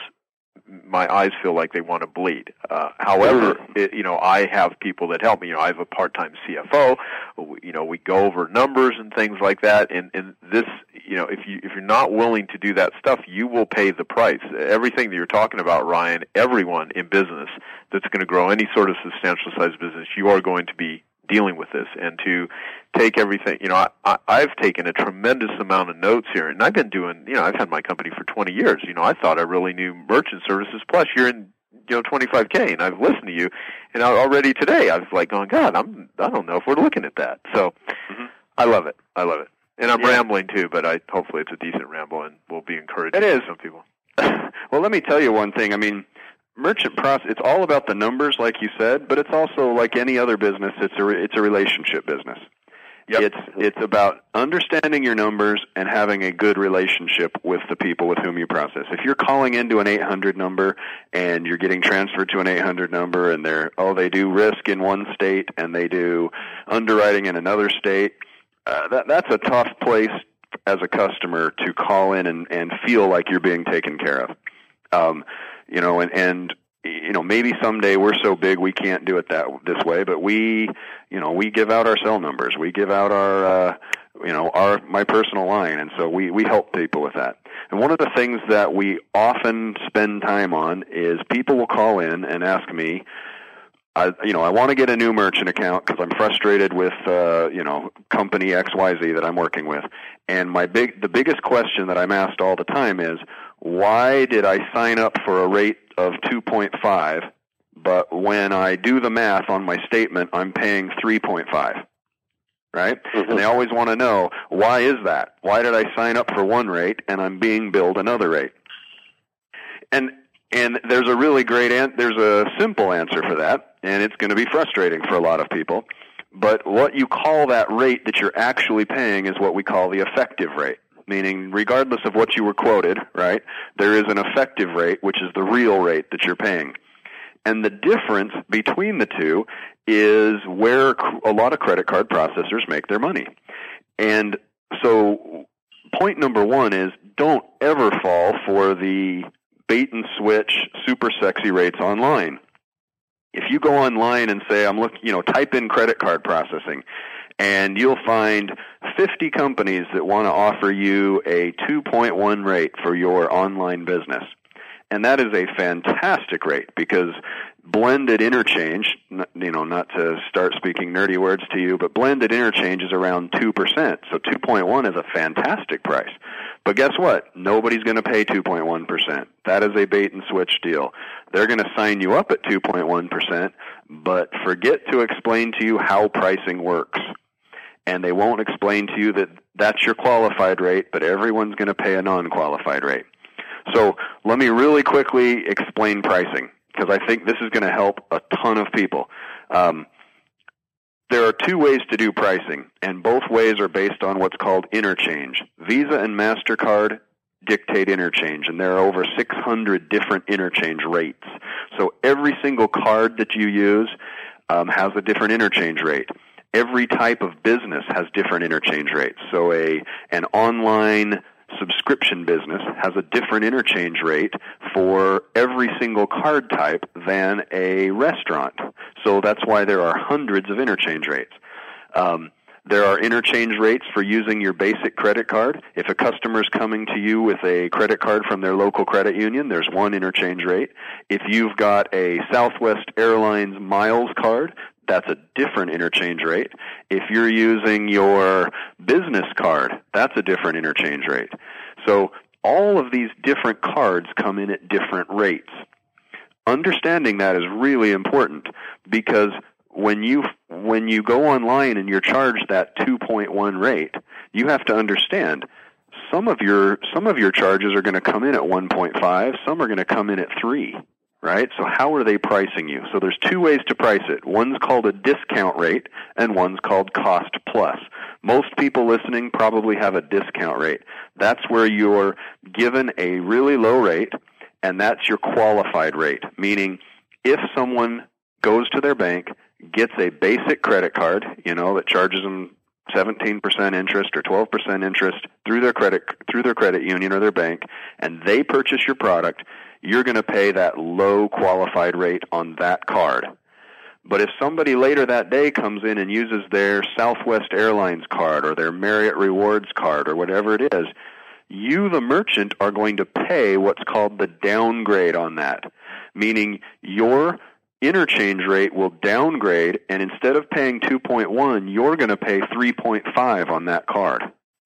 my eyes feel like they want to bleed. Uh, however, it, you know, I have people that help me. You know, I have a part-time C F O. You know, we go over numbers and things like that. And, and this, you know, if you if you're not willing to do that stuff, you will pay the price. Everything that you're talking about, Ryan, everyone in business that's going to grow any sort of substantial size business, you are going to be dealing with this. And to take everything, you know, I, I, I've taken a tremendous amount of notes here, and I've been doing, you know, I've had my company for twenty years. You know, I thought I really knew merchant services. Plus, you're in, you know, twenty-five K, and I've listened to you, and already today I was like going, God, I'm, I don't know if we're looking at that. So, mm-hmm. I love it. I love it. And I'm yeah. rambling too, but I hopefully it's a decent ramble, and we'll be encouraging it is. some people. Well, let me tell you one thing. I mean, merchant process, it's all about the numbers, like you said, but it's also like any other business. It's a it's a relationship business. Yep. It's it's about understanding your numbers and having a good relationship with the people with whom you process. If you're calling into an eight hundred number and you're getting transferred to an eight hundred number, and they're oh they do risk in one state and they do underwriting in another state, uh, that that's a tough place as a customer to call in and, and feel like you're being taken care of. Um, You know, and, and, you know, maybe someday we're so big we can't do it that this way, but we, you know, we give out our cell numbers. We give out our, uh, you know, our, my personal line. And so we, we help people with that. And one of the things that we often spend time on is people will call in and ask me, I, you know, I want to get a new merchant account because I'm frustrated with, uh, you know, company X Y Z that I'm working with. And my big, the biggest question that I'm asked all the time is, why did I sign up for a rate of two point five, but when I do the math on my statement, I'm paying three point five, right? Mm-hmm. And they always want to know, why is that? Why did I sign up for one rate and I'm being billed another rate? And and there's a really great an- there's a simple answer for that, and it's going to be frustrating for a lot of people. But what you call that rate that you're actually paying is what we call the effective rate. Meaning, regardless of what you were quoted, right, there is an effective rate, which is the real rate that you're paying. And the difference between the two is where a lot of credit card processors make their money. And so point number one is don't ever fall for the bait and switch super sexy rates online. If you go online and say, I'm looking, you know, type in credit card processing, and you'll find fifty companies that want to offer you a two point one rate for your online business. And that is a fantastic rate because blended interchange, you know, not to start speaking nerdy words to you, but blended interchange is around two percent. So two point one is a fantastic price. But guess what? Nobody's going to pay two point one percent. That is a bait and switch deal. They're going to sign you up at two point one percent, but forget to explain to you how pricing works. And they won't explain to you that that's your qualified rate, but everyone's going to pay a non-qualified rate. So let me really quickly explain pricing, because I think this is going to help a ton of people. Um, there are two ways to do pricing, and both ways are based on what's called interchange. Visa and MasterCard dictate interchange, and there are over six hundred different interchange rates. So every single card that you use um, has a different interchange rate. Every type of business has different interchange rates. So a an online subscription business has a different interchange rate for every single card type than a restaurant. So that's why there are hundreds of interchange rates. Um, There are interchange rates for using your basic credit card. If a customer is coming to you with a credit card from their local credit union, there's one interchange rate. If you've got a Southwest Airlines Miles card, that's a different interchange rate. If you're using your business card, that's a different interchange rate. So all of these different cards come in at different rates. Understanding that is really important, because when you when you go online and you're charged that two point one rate, you have to understand some of your some of your charges are going to come in at one point five, some are going to come in at three, right? So how are they pricing you? So there's two ways to price it. One's called a discount rate and one's called cost plus. Most people listening probably have a discount rate. That's where you're given a really low rate, and that's your qualified rate, meaning if someone goes to their bank, gets a basic credit card, you know, that charges them seventeen percent interest or twelve percent interest through their credit through their credit union or their bank, and they purchase your product, you're going to pay that low qualified rate on that card. But if somebody later that day comes in and uses their Southwest Airlines card or their Marriott Rewards card or whatever it is, you, the merchant, are going to pay what's called the downgrade on that, meaning your interchange rate will downgrade, and instead of paying two point one, you're going to pay three point five on that card.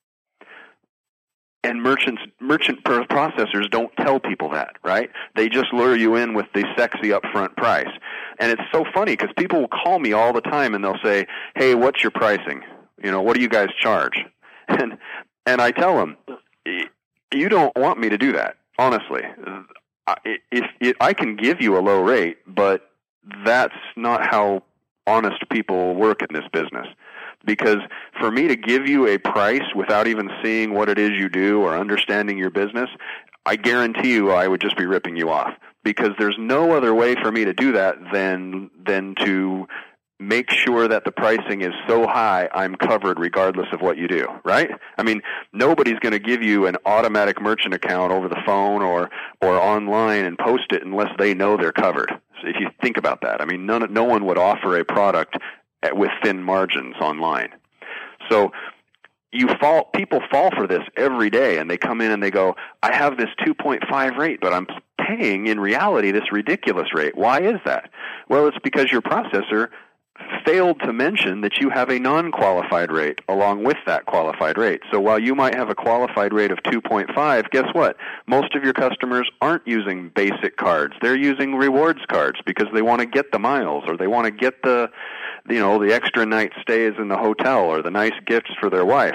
And merchants, merchant processors don't tell people that, right? They just lure you in with the sexy upfront price. And it's so funny because people will call me all the time and they'll say, "Hey, what's your pricing? You know, what do you guys charge?" And and I tell them, you don't want me to do that, honestly. If, if I can give you a low rate, but that's not how honest people work in this business. Because for me to give you a price without even seeing what it is you do or understanding your business, I guarantee you I would just be ripping you off. Because there's no other way for me to do that than than to make sure that the pricing is so high I'm covered regardless of what you do, right? I mean, nobody's going to give you an automatic merchant account over the phone or or online and post it unless they know they're covered. So if you think about that, I mean, none, no one would offer a product with thin margins online. So you fall, people fall for this every day, and they come in and they go, "I have this two point five rate, but I'm paying in reality this ridiculous rate. Why is that?" Well, it's because your processor failed to mention that you have a non-qualified rate along with that qualified rate. So while you might have a qualified rate of two point five, guess what? Most of your customers aren't using basic cards. They're using rewards cards because they want to get the miles, or they want to get the, you know, the extra night stays in the hotel or the nice gifts for their wife.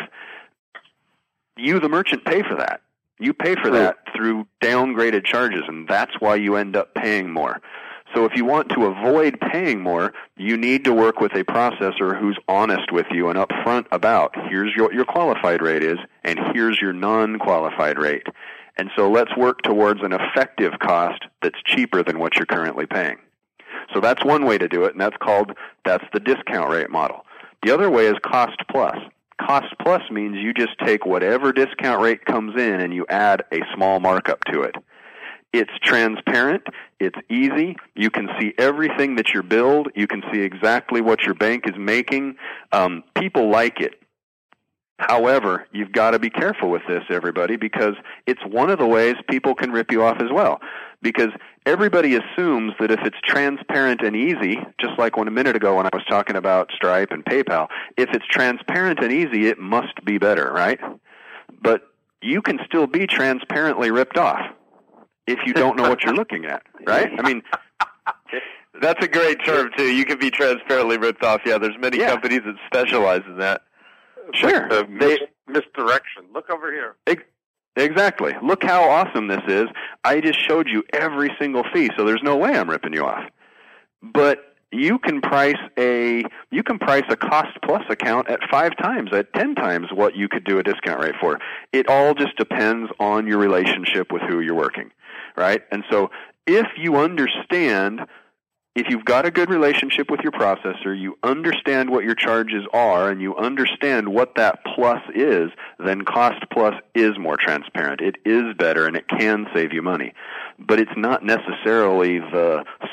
You, the merchant, pay for that. You pay for that through downgraded charges, and that's why you end up paying more. So if you want to avoid paying more, you need to work with a processor who's honest with you and upfront about, here's what your qualified rate is, and here's your non-qualified rate. And so let's work towards an effective cost that's cheaper than what you're currently paying. So that's one way to do it, and that's called, that's the discount rate model. The other way is cost plus. Cost plus means you just take whatever discount rate comes in and you add a small markup to it. It's transparent, it's easy, you can see everything that you're billed, you can see exactly what your bank is making. Um, people like it. However, you've got to be careful with this, everybody, because it's one of the ways people can rip you off as well. Because everybody assumes that if it's transparent and easy, just like when a minute ago when I was talking about Stripe and PayPal, if it's transparent and easy, it must be better, right? But you can still be transparently ripped off if you don't know what you're looking at, right? I mean, that's a great term, too. You can be transparently ripped off. Yeah, there's many yeah. companies that specialize in that. Sure. The mis- misdirection. Look over here. Exactly. Look how awesome this is. I just showed you every single fee, so there's no way I'm ripping you off. But you can price a you can price a cost plus account at five times, at ten times what you could do a discount rate for. It all just depends on your relationship with who you're working, right? And so if you understand, if you've got a good relationship with your processor, you understand what your charges are, and you understand what that plus is, then cost plus is more transparent. It is better, and it can save you money. But it's not necessarily the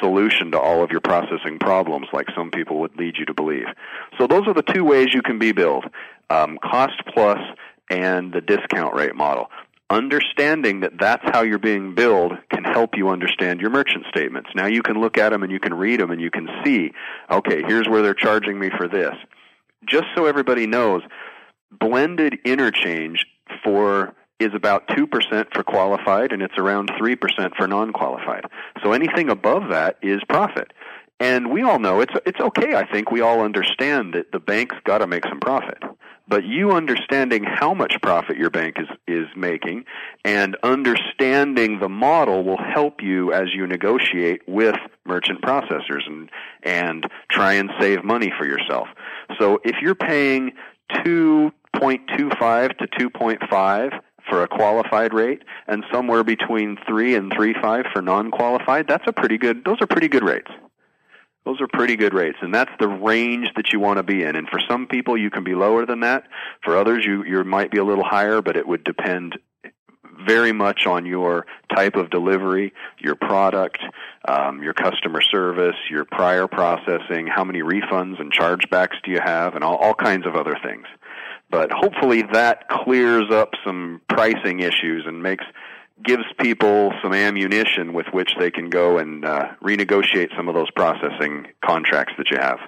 solution to all of your processing problems like some people would lead you to believe. So those are the two ways you can be billed, um, cost plus and the discount rate model. Understanding that that's how you're being billed can help you understand your merchant statements. Now you can look at them and you can read them and you can see, okay, here's where they're charging me for this. Just so everybody knows, blended interchange for is about two percent for qualified and it's around three percent for non-qualified. So anything above that is profit. And we all know it's it's okay, I think we all understand that the bank's got to make some profit. But you understanding how much profit your bank is, is making and understanding the model will help you as you negotiate with merchant processors and, and try and save money for yourself. So if you're paying two point two five to two point five for a qualified rate and somewhere between three and three point five for non-qualified, that's a pretty good, those are pretty good rates. Those are pretty good rates, and that's the range that you want to be in. And for some people, you can be lower than that. For others, you, you might be a little higher, but it would depend very much on your type of delivery, your product, um, your customer service, your prior processing, how many refunds and chargebacks do you have, and all, all kinds of other things. But hopefully that clears up some pricing issues and makes gives people some ammunition with which they can go and uh, renegotiate some of those processing contracts that you have.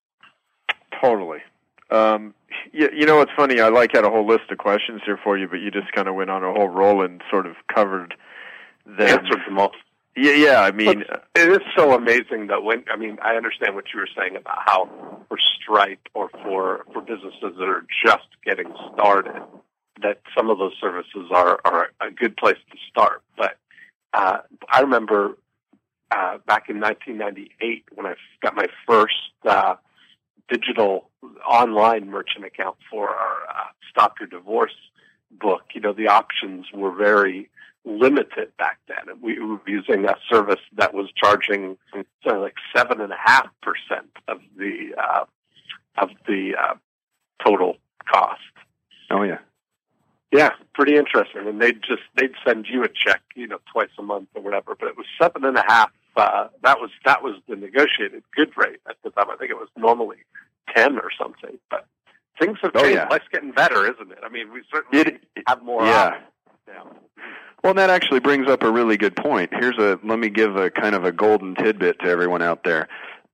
Totally. Um, you, you know, it's funny. I like had a whole list of questions here for you, but you just kind of went on a whole roll and sort of covered them. Answered them all. Yeah, yeah. I mean, but it is so amazing that when I mean, I understand what you were saying about how for Stripe or for for businesses that are just getting started, that some of those services are, are a good place to start. But uh, I remember uh, back in nineteen ninety-eight when I got my first uh, digital online merchant account for our uh, Stop Your Divorce book. You know, the options were very limited back then. And we were using a service that was charging something like seven and a half percent of the uh, of the uh, total cost. Oh yeah. Yeah, pretty interesting. And they'd just they'd send you a check, you know, twice a month or whatever. But it was seven and a half. Uh, that was that was the negotiated good rate at the time. I think it was normally ten or something. But things have changed. Oh, yeah. Life's getting better, isn't it? I mean, we certainly it, have more. Yeah. yeah. Well, that actually brings up a really good point. Here's a let me give a kind of a golden tidbit to everyone out there.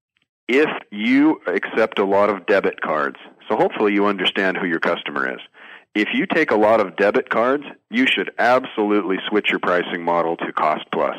If you accept a lot of debit cards, so hopefully you understand who your customer is. If you take a lot of debit cards, you should absolutely switch your pricing model to cost plus.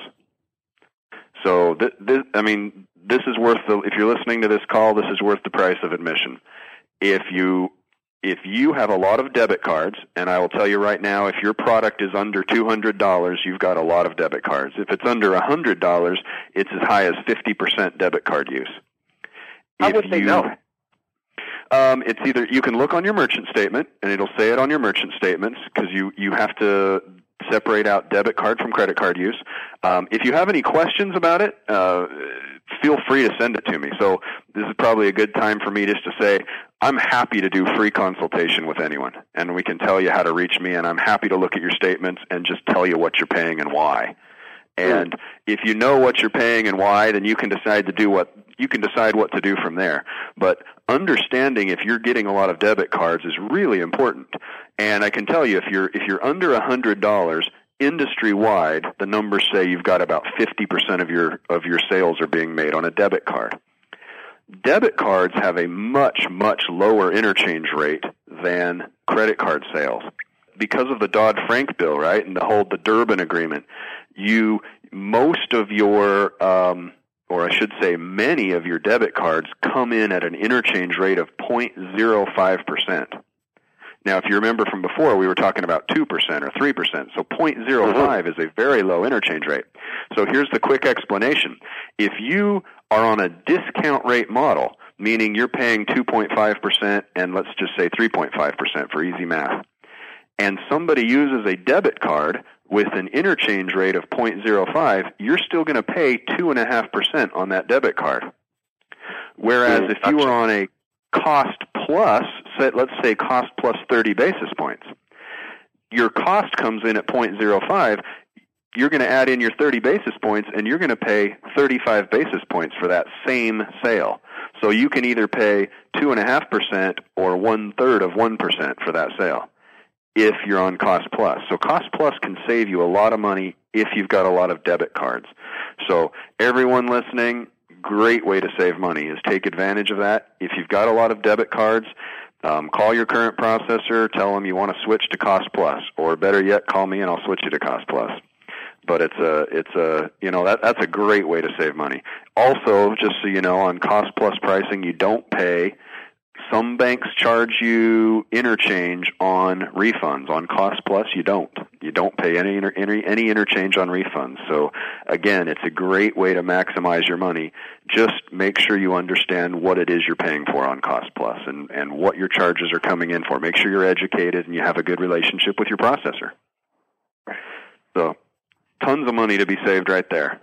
So, th- th- I mean, this is worth the. If you're listening to this call, this is worth the price of admission. If you if you have a lot of debit cards, and I will tell you right now, if your product is under two hundred dollars, you've got a lot of debit cards. If it's under one hundred dollars, it's as high as fifty percent debit card use. How if would they you, know? Um, it's either you can look on your merchant statement, and it'll say it on your merchant statements because you, you have to separate out debit card from credit card use. Um, if you have any questions about it, uh, feel free to send it to me. So this is probably a good time for me just to say I'm happy to do free consultation with anyone, and we can tell you how to reach me, and I'm happy to look at your statements and just tell you what you're paying and why. And if you know what you're paying and why, then you can decide to do what you can decide what to do from there. But understanding if you're getting a lot of debit cards is really important. And I can tell you if you're if you're under a hundred dollars industry wide, the numbers say you've got about fifty percent of your of your sales are being made on a debit card. Debit cards have a much much lower interchange rate than credit card sales because of the Dodd-Frank bill, right, and the whole the Durbin Agreement. You most of your, um, or I should say, many of your debit cards come in at an interchange rate of zero point zero five percent. Now, if you remember from before, we were talking about two percent or three percent. So zero point zero five is a very low interchange rate. So here's the quick explanation. If you are on a discount rate model, meaning you're paying two point five percent and let's just say three point five percent for easy math, and somebody uses a debit card with an interchange rate of zero point zero five, you're still going to pay two point five percent on that debit card. Whereas mm, if you were on a cost plus, say, let's say cost plus thirty basis points, your cost comes in at zero point zero five, you're going to add in your thirty basis points, and you're going to pay thirty-five basis points for that same sale. So you can either pay two point five percent or one-third of one percent for that sale if you're on Cost Plus. So Cost Plus can save you a lot of money if you've got a lot of debit cards. So everyone listening, great way to save money is take advantage of that. If you've got a lot of debit cards, um, call your current processor, tell them you want to switch to Cost Plus, or better yet, call me and I'll switch you to Cost Plus. But it's a, it's a, you know, that that's a great way to save money. Also, just so you know, on Cost Plus pricing, you don't pay. Some banks charge you interchange on refunds. On Cost Plus, you don't. You don't pay any inter, any any interchange on refunds. So again, it's a great way to maximize your money. Just make sure you understand what it is you're paying for on Cost Plus and and what your charges are coming in for. Make sure you're educated and you have a good relationship with your processor. So, tons of money to be saved right there.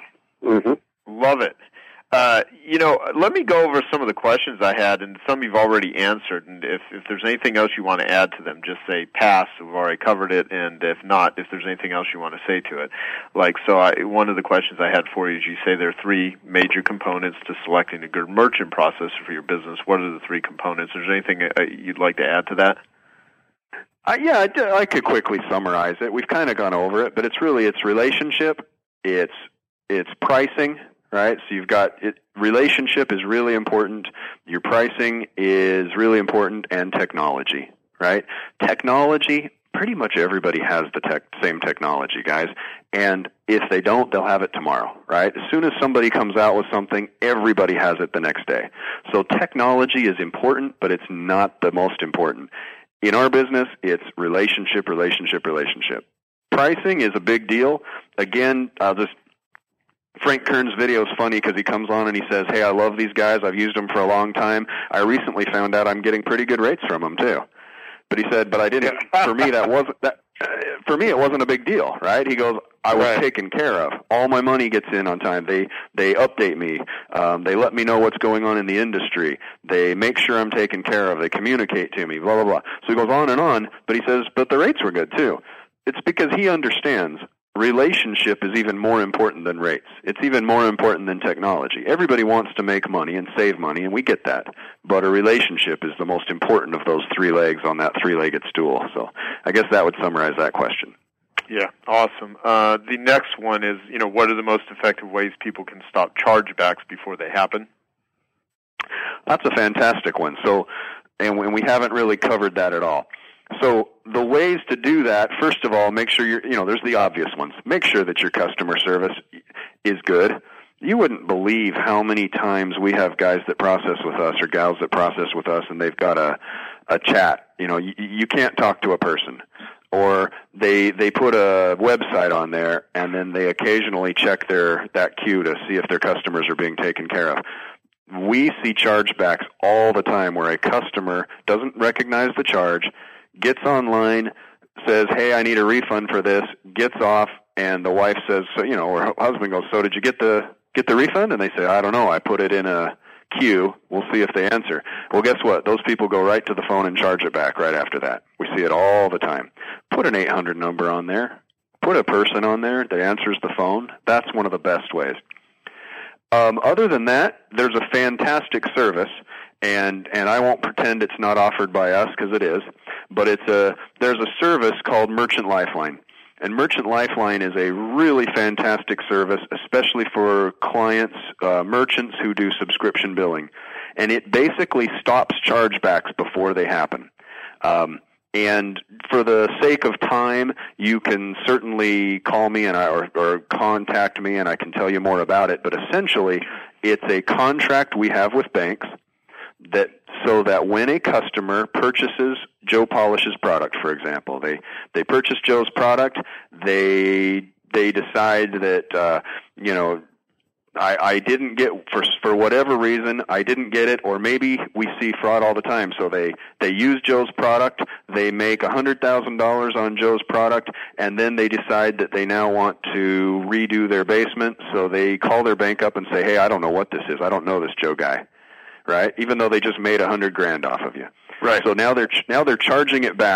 Mm-hmm. Love it. Uh, you know, let me go over some of the questions I had, and some you've already answered. And if, if there's anything else you want to add to them, just say pass. We've already covered it. And if not, if there's anything else you want to say to it. Like, so I, one of the questions I had for you is you say there are three major components to selecting a good merchant processor for your business. What are the three components? Is there anything uh, you'd like to add to that? Uh, yeah, I, d- I could quickly summarize it. We've kind of gone over it, but it's really it's relationship, it's it's pricing, right? So you've got it, relationship is really important, your pricing is really important, and technology, right? Technology, pretty much everybody has the tech, same technology, guys, and if they don't, they'll have it tomorrow, right? As soon as somebody comes out with something, everybody has it the next day. So technology is important, but it's not the most important. In our business, it's relationship, relationship, relationship. Pricing is a big deal. Again, I'll just, Frank Kern's video is funny because he comes on and he says, hey, I love these guys. I've used them for a long time. I recently found out I'm getting pretty good rates from them too. But he said, but I didn't, for me, that wasn't, that, uh, for me, it wasn't a big deal, right? He goes, I was right. taken care of. All my money gets in on time. They they update me. Um, they let me know what's going on in the industry. They make sure I'm taken care of. They communicate to me, blah, blah, blah. So he goes on and on, but he says, but the rates were good too. It's because he understands relationship is even more important than rates. It's even more important than technology. Everybody wants to make money and save money, and we get that. But a relationship is the most important of those three legs on that three-legged stool. So I guess that would summarize that question. Yeah, awesome. Uh, the next one is, you know, what are the most effective ways people can stop chargebacks before they happen? That's a fantastic one. So, and we haven't really covered that at all. So the ways to do that, first of all, make sure you're, you know, there's the obvious ones. Make sure that your customer service is good. You wouldn't believe how many times we have guys that process with us or gals that process with us, and they've got a, a chat. You know, you, you can't talk to a person. Or they they put a website on there, and then they occasionally check their that queue to see if their customers are being taken care of. We see chargebacks all the time where a customer doesn't recognize the charge, gets online, says, hey, I need a refund for this, gets off, and the wife says, so, you know, or her husband goes, so did you get the get the refund? And they say, I don't know, I put it in a queue, we'll see if they answer. Well, guess what? Those people go right to the phone and charge it back right after that. We see it all the time. Put an eight hundred number on there. Put a person on there that answers the phone. That's one of the best ways. Um, other than that, there's a fantastic service, and and I won't pretend it's not offered by us because it is, but it's a there's a service called Merchant Lifeline. And Merchant Lifeline is a really fantastic service, especially for clients, uh, merchants who do subscription billing. And it basically stops chargebacks before they happen. Um, and for the sake of time, you can certainly call me and I, or, or contact me, and I can tell you more about it. But essentially, it's a contract we have with banks that so that when a customer purchases Joe Polish's product, for example, they they purchase Joe's product, they they decide that uh, you know I, I didn't get for for whatever reason I didn't get it, or maybe we see fraud all the time. So they they use Joe's product, they make a hundred thousand dollars on Joe's product, and then they decide that they now want to redo their basement. So they call their bank up and say, hey, I don't know what this is. I don't know this Joe guy. Right? Even though they just made a hundred grand off of you. Right. So now they're now they're charging it back.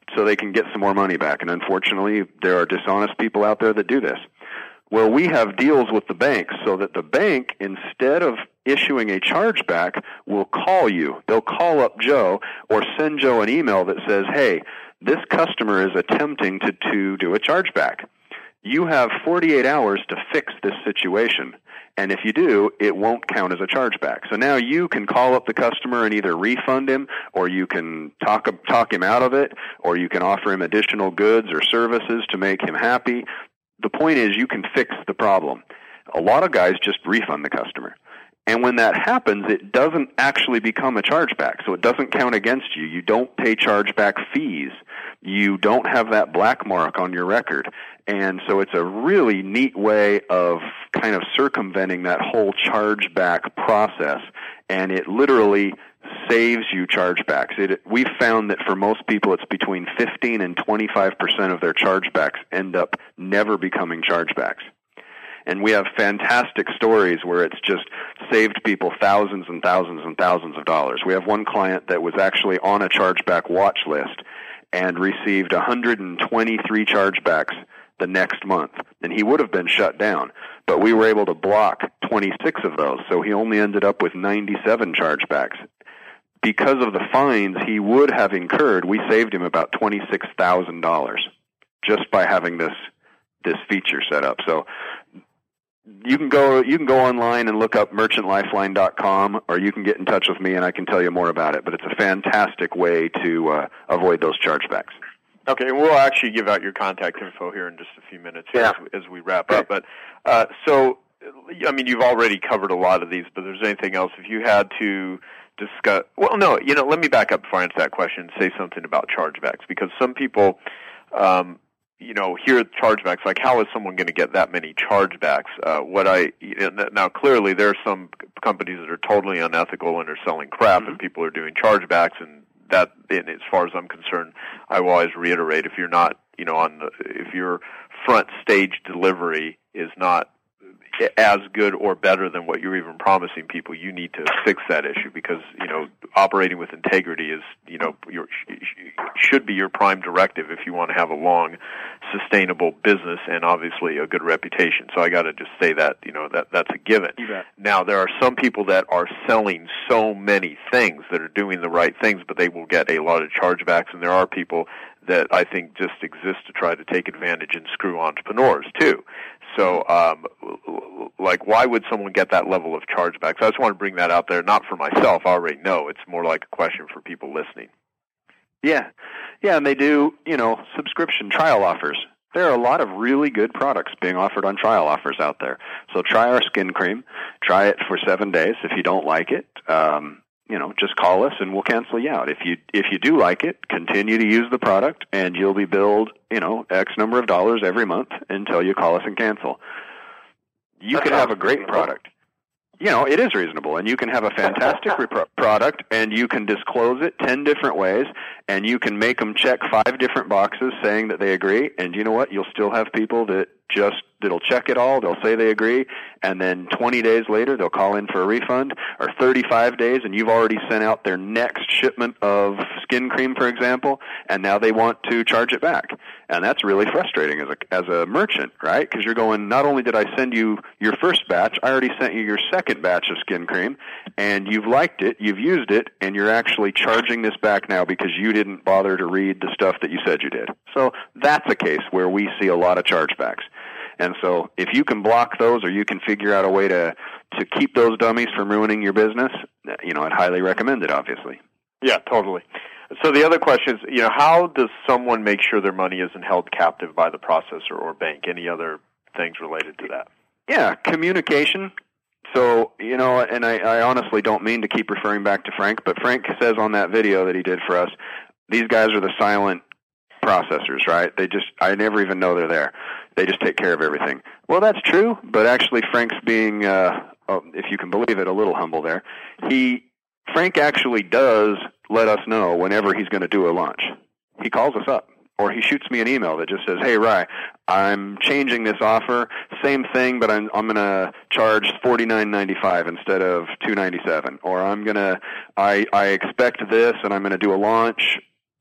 so they can get some more money back. And unfortunately, there are dishonest people out there that do this. Well, we have deals with the banks so that the bank, instead of issuing a chargeback, will call you. They'll call up Joe or send Joe an email that says, hey, this customer is attempting to, to do a chargeback. You have forty-eight hours to fix this situation. And if you do, it won't count as a chargeback. So now you can call up the customer and either refund him, or you can talk talk him out of it, or you can offer him additional goods or services to make him happy. The point is you can fix the problem. A lot of guys just refund the customer. And when that happens, it doesn't actually become a chargeback. So it doesn't count against you. You don't pay chargeback fees. You don't have that black mark on your record. And so it's a really neat way of kind of circumventing that whole chargeback process. And it literally saves you chargebacks. It, we've found that for most people, it's between fifteen and twenty-five percent of their chargebacks end up never becoming chargebacks. And we have fantastic stories where it's just saved people thousands and thousands and thousands of dollars. We have one client that was actually on a chargeback watch list and received one hundred twenty-three chargebacks the next month. And he would have been shut down. But we were able to block twenty-six of those, so he only ended up with ninety-seven chargebacks. Because of the fines he would have incurred, we saved him about twenty-six thousand dollars just by having this this feature set up. So you can go you can go online and look up merchant lifeline dot com, or you can get in touch with me and I can tell you more about it. But it's a fantastic way to uh, avoid those chargebacks. Okay, and we'll actually give out your contact info here in just a few minutes yeah. as, as we wrap up. But uh, so, I mean, you've already covered a lot of these, but if there's anything else, if you had to discuss, well, no, you know, let me back up before I answer that question and say something about chargebacks, because some people, um, you know, hear chargebacks, like how is someone going to get that many chargebacks? Uh, what I, you know, now clearly there are some companies that are totally unethical and are selling crap, mm-hmm. and people are doing chargebacks, and that, and as far as I'm concerned, I will always reiterate, if you're not, you know, on the, if your front stage delivery is not as good or better than what you're even promising people, you need to fix that issue, because, you know, operating with integrity is, you know, your, should be your prime directive if you want to have a long, sustainable business and obviously a good reputation. So I got to just say that, you know, that that's a given. Now, there are some people that are selling so many things that are doing the right things, but they will get a lot of chargebacks, and there are people that I think just exist to try to take advantage and screw entrepreneurs too. So, um, like, why would someone get that level of chargebacks? I just want to bring that out there, not for myself. I already know. It's more like a question for people listening. Yeah. Yeah, and they do, you know, subscription trial offers. There are a lot of really good products being offered on trial offers out there. So try our skin cream. Try it for seven days. If you don't like it, um, you know, just call us and we'll cancel you out. If you if you do like it, continue to use the product, and you'll be billed, you know, X number of dollars every month until you call us and cancel. You can have a great product. You know, it is reasonable, and you can have a fantastic repro- product, and you can disclose it ten different ways, and you can make them check five different boxes saying that they agree, and you know what? You'll still have people that just, that'll check it all, they'll say they agree, and then twenty days later they'll call in for a refund, or thirty-five days, and you've already sent out their next shipment of skin cream, for example, and now they want to charge it back. And that's really frustrating as a as a merchant, right? Because you're going, not only did I send you your first batch, I already sent you your second batch of skin cream, and you've liked it, you've used it, and you're actually charging this back now because you didn't bother to read the stuff that you said you did. So that's a case where we see a lot of chargebacks. And so if you can block those, or you can figure out a way to, to keep those dummies from ruining your business, you know, I'd highly recommend it, obviously. Yeah, totally. So the other question is, you know, how does someone make sure their money isn't held captive by the processor or bank? Any other things related to that? Yeah, communication. So, you know, and I, I honestly don't mean to keep referring back to Frank, but Frank says on that video that he did for us, these guys are the silent processors, right? They just, I never even know they're there. They just take care of everything. Well, that's true, but actually Frank's being, uh, oh, if you can believe it, a little humble there. He, Frank actually does let us know whenever he's going to do a launch. He calls us up, or he shoots me an email that just says, "Hey, Rye, I'm changing this offer. Same thing, but I'm I'm going to charge forty-nine ninety-five instead of two ninety-seven. Or I'm going to I I expect this, and I'm going to do a launch.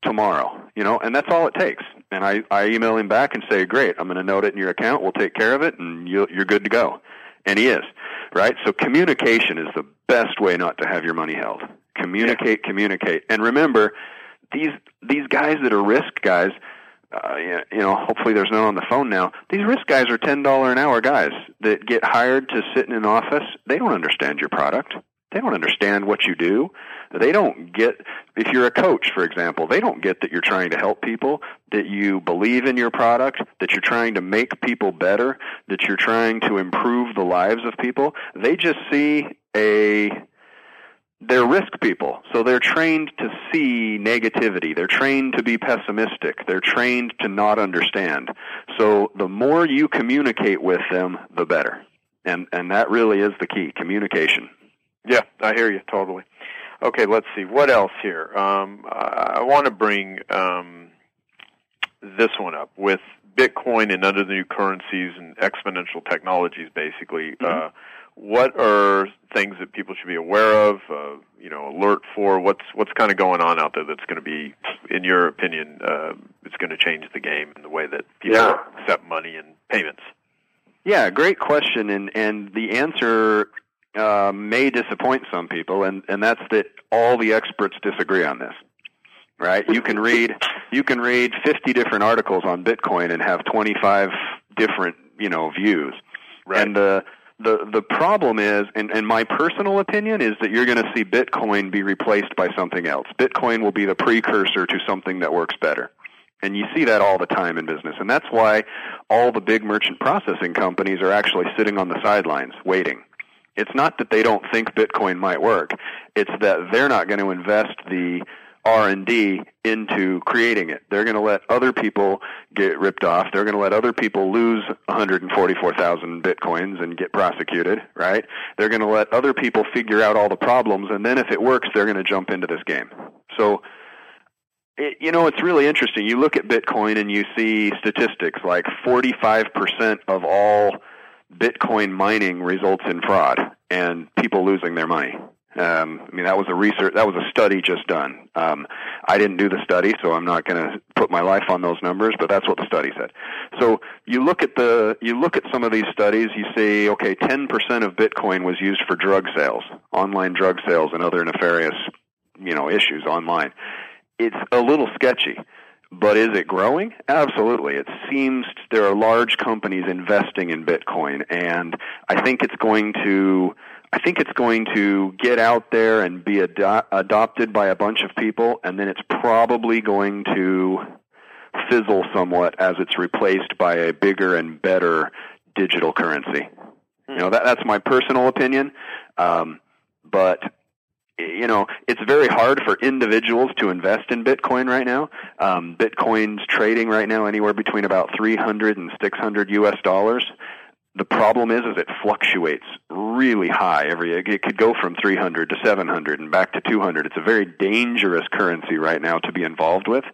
tomorrow, you know, and that's all it takes. And I, I email him back and say, great, I'm going to note it in your account. We'll take care of it, and you, you're good to go. And he is, right? So communication is the best way not to have your money held. Communicate, yeah. communicate. And remember, these these guys that are risk guys, uh, you know, hopefully there's none on the phone now. These risk guys are ten dollars an hour guys that get hired to sit in an office. They don't understand your product. They don't understand what you do. They don't get, if you're a coach, for example, they don't get that you're trying to help people, that you believe in your product, that you're trying to make people better, that you're trying to improve the lives of people. They just see a, they're risk people. So they're trained to see negativity. They're trained to be pessimistic. They're trained to not understand. So the more you communicate with them, the better. And, and that really is the key, communication. Yeah, I hear you totally. Okay, let's see. What else here? Um, I want to bring um, this one up with Bitcoin and other new currencies and exponential technologies, basically. Mm-hmm. Uh, what are things that people should be aware of, uh, you know, alert for? What's what's kind of going on out there that's going to be, in your opinion, uh, it's going to change the game in the way that people yeah. accept money and payments? Yeah, great question, and, and the answer Uh, may disappoint some people, and, and that's that all the experts disagree on this, right? You can read you can read fifty different articles on Bitcoin and have twenty-five different, you know, views. Right. And the the the problem is, and, and my personal opinion is that you're going to see Bitcoin be replaced by something else. Bitcoin will be the precursor to something that works better. And you see that all the time in business. And that's why all the big merchant processing companies are actually sitting on the sidelines waiting. It's not that they don't think Bitcoin might work. It's that they're not going to invest the R and D into creating it. They're going to let other people get ripped off. They're going to let other people lose one hundred forty-four thousand Bitcoins and get prosecuted, right? They're going to let other people figure out all the problems, and then if it works, they're going to jump into this game. So, it, you know, it's really interesting. You look at Bitcoin and you see statistics like forty-five percent of all Bitcoin mining results in fraud and people losing their money. Um, I mean, that was a research, that was a study just done. Um, I didn't do the study, so I'm not going to put my life on those numbers, but that's what the study said. So you look at the, you look at some of these studies, you say, okay, ten percent of Bitcoin was used for drug sales, online drug sales and other nefarious, you know, issues online. It's a little sketchy. But is it growing? Absolutely. It seems there are large companies investing in Bitcoin, and I think it's going to I think it's going to get out there and be ado- adopted by a bunch of people, and then it's probably going to fizzle somewhat as it's replaced by a bigger and better digital currency. You know, that, that's my personal opinion, um, but you know, it's very hard for individuals to invest in Bitcoin right now. Um, Bitcoin's trading right now anywhere between about three hundred and six hundred U S dollars. The problem is, is it fluctuates really high every. It could go from three hundred to seven hundred and back to two hundred. It's a very dangerous currency right now to be involved with.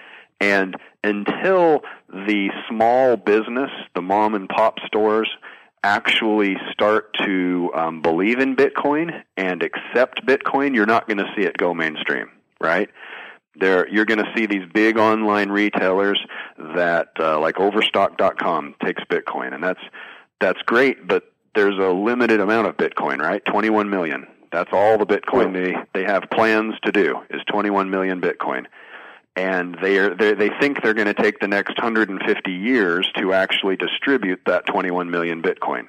And until the small business, the mom and pop stores, actually start to um, believe in Bitcoin and accept Bitcoin, you're not going to see it go mainstream, right? There, you're going to see these big online retailers that, uh, like Overstock dot com, takes Bitcoin, and that's that's great. But there's a limited amount of Bitcoin, right? twenty-one million. That's all the Bitcoin they they have plans to do is twenty-one million Bitcoin. And they are they they think they're going to take the next one hundred fifty years to actually distribute that twenty-one million Bitcoin.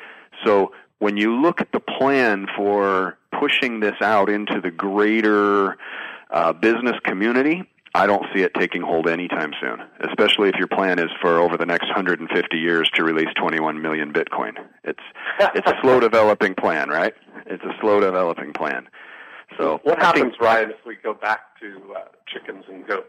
So when you look at the plan for pushing this out into the greater uh, business community, I don't see it taking hold anytime soon, especially if your plan is for over the next one hundred fifty years to release twenty-one million Bitcoin. It's it's a slow developing plan, right? It's a slow developing plan. So what I happens, think, Ryan, if we go back to uh, chickens and goats?